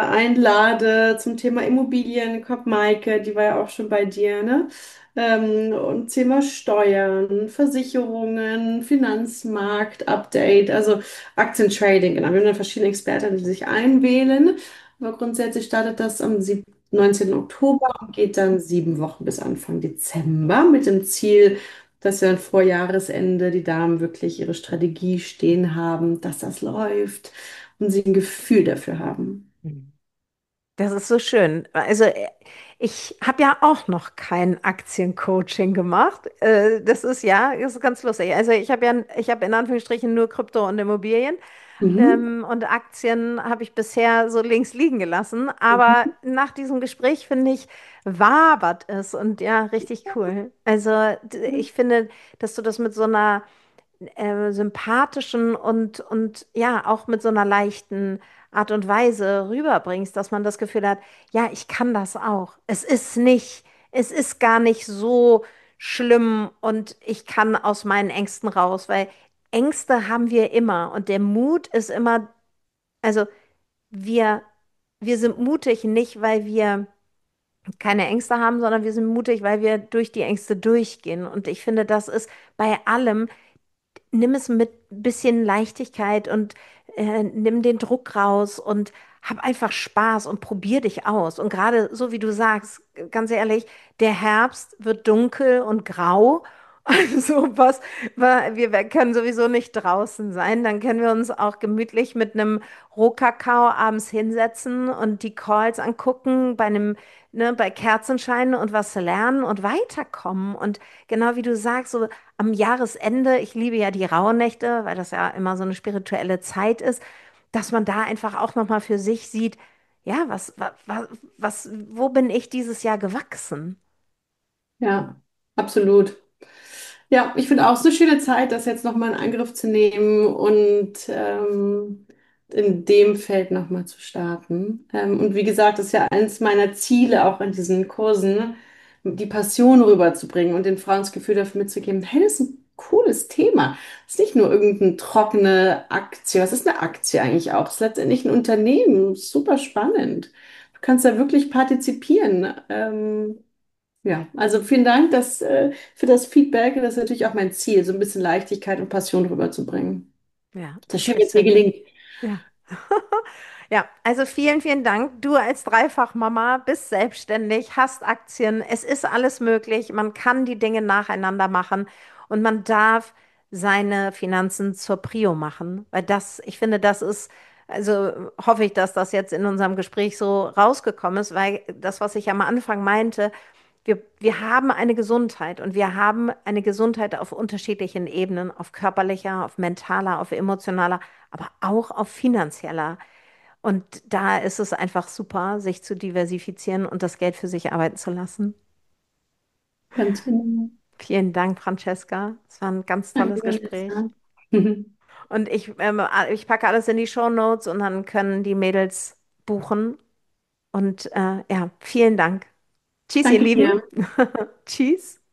einlade zum Thema Immobilien. Kommt Maike, die war ja auch schon bei dir, ne? Ähm, und Thema Steuern, Versicherungen, Finanzmarkt, Update, also Aktientrading. Genau, wir haben dann verschiedene Expertinnen, die sich einwählen. Aber grundsätzlich startet das am neunzehnten Oktober und geht dann sieben Wochen bis Anfang Dezember mit dem Ziel, dass wir dann vor Jahresende die Damen wirklich ihre Strategie stehen haben, dass das läuft und sie ein Gefühl dafür haben. Das ist so schön. Also äh, ich habe ja auch noch kein Aktiencoaching gemacht. Äh, Das ist ja, das ist ganz lustig. Also ich habe ja, ich habe in Anführungsstrichen nur Krypto und Immobilien. Mhm. Ähm, und Aktien habe ich bisher so links liegen gelassen. Aber Mhm. nach diesem Gespräch finde ich, wabert es und ja, richtig cool. Also d- ich finde, dass du das mit so einer äh, sympathischen und, und ja, auch mit so einer leichten Art und Weise rüberbringst, dass man das Gefühl hat, ja, ich kann das auch. Es ist nicht, es ist gar nicht so schlimm und ich kann aus meinen Ängsten raus, weil Ängste haben wir immer und der Mut ist immer, also wir, wir sind mutig nicht, weil wir keine Ängste haben, sondern wir sind mutig, weil wir durch die Ängste durchgehen. Und ich finde, das ist bei allem, nimm es mit ein bisschen Leichtigkeit und äh, nimm den Druck raus und hab einfach Spaß und probier dich aus. Und gerade so wie du sagst, ganz ehrlich, der Herbst wird dunkel und grau. Also was, wa- wir wir können sowieso nicht draußen sein. Dann können wir uns auch gemütlich mit einem Rohkakao abends hinsetzen und die Calls angucken, bei einem, ne, bei Kerzenschein und was lernen und weiterkommen. Und genau wie du sagst, so am Jahresende, ich liebe ja die Rauhnächte, weil das ja immer so eine spirituelle Zeit ist, dass man da einfach auch noch mal für sich sieht, ja, was, was, was, wo bin ich dieses Jahr gewachsen? Ja, absolut. Ja, ich finde auch es ist eine schöne Zeit, das jetzt nochmal in Angriff zu nehmen und ähm, in dem Feld nochmal zu starten. Ähm, und wie gesagt, das ist ja eines meiner Ziele auch in diesen Kursen, die Passion rüberzubringen und den Frauen das Gefühl dafür mitzugeben, hey, das ist ein cooles Thema. Das ist nicht nur irgendeine trockene Aktie. Was ist eine Aktie eigentlich auch? Das ist letztendlich ein Unternehmen. Super spannend. Du kannst da wirklich partizipieren. Ähm, ja, also vielen Dank dass, äh, für das Feedback. Das ist natürlich auch mein Ziel, so ein bisschen Leichtigkeit und Passion rüberzubringen. Ja, Das ist das schön, wenn es kriegst du mir hin. gelingt. Ja. Ja, also vielen, vielen Dank. Du als Dreifachmama bist selbstständig, hast Aktien. Es ist alles möglich. Man kann die Dinge nacheinander machen und man darf seine Finanzen zur Prio machen, weil das, ich finde, das ist, also hoffe ich, dass das jetzt in unserem Gespräch so rausgekommen ist, weil das, was ich am Anfang meinte, wir, wir haben eine Gesundheit und wir haben eine Gesundheit auf unterschiedlichen Ebenen, auf körperlicher, auf mentaler, auf emotionaler, aber auch auf finanzieller. Und da ist es einfach super, sich zu diversifizieren und das Geld für sich arbeiten zu lassen. Ganz genau. Vielen Dank, Francesca. Es war ein ganz Danke, tolles Gespräch. Vanessa. Und ich, ähm, ich packe alles in die Shownotes und dann können die Mädels buchen. Und äh, ja, vielen Dank. Tschüss, ihr Danke Lieben. dir. Tschüss.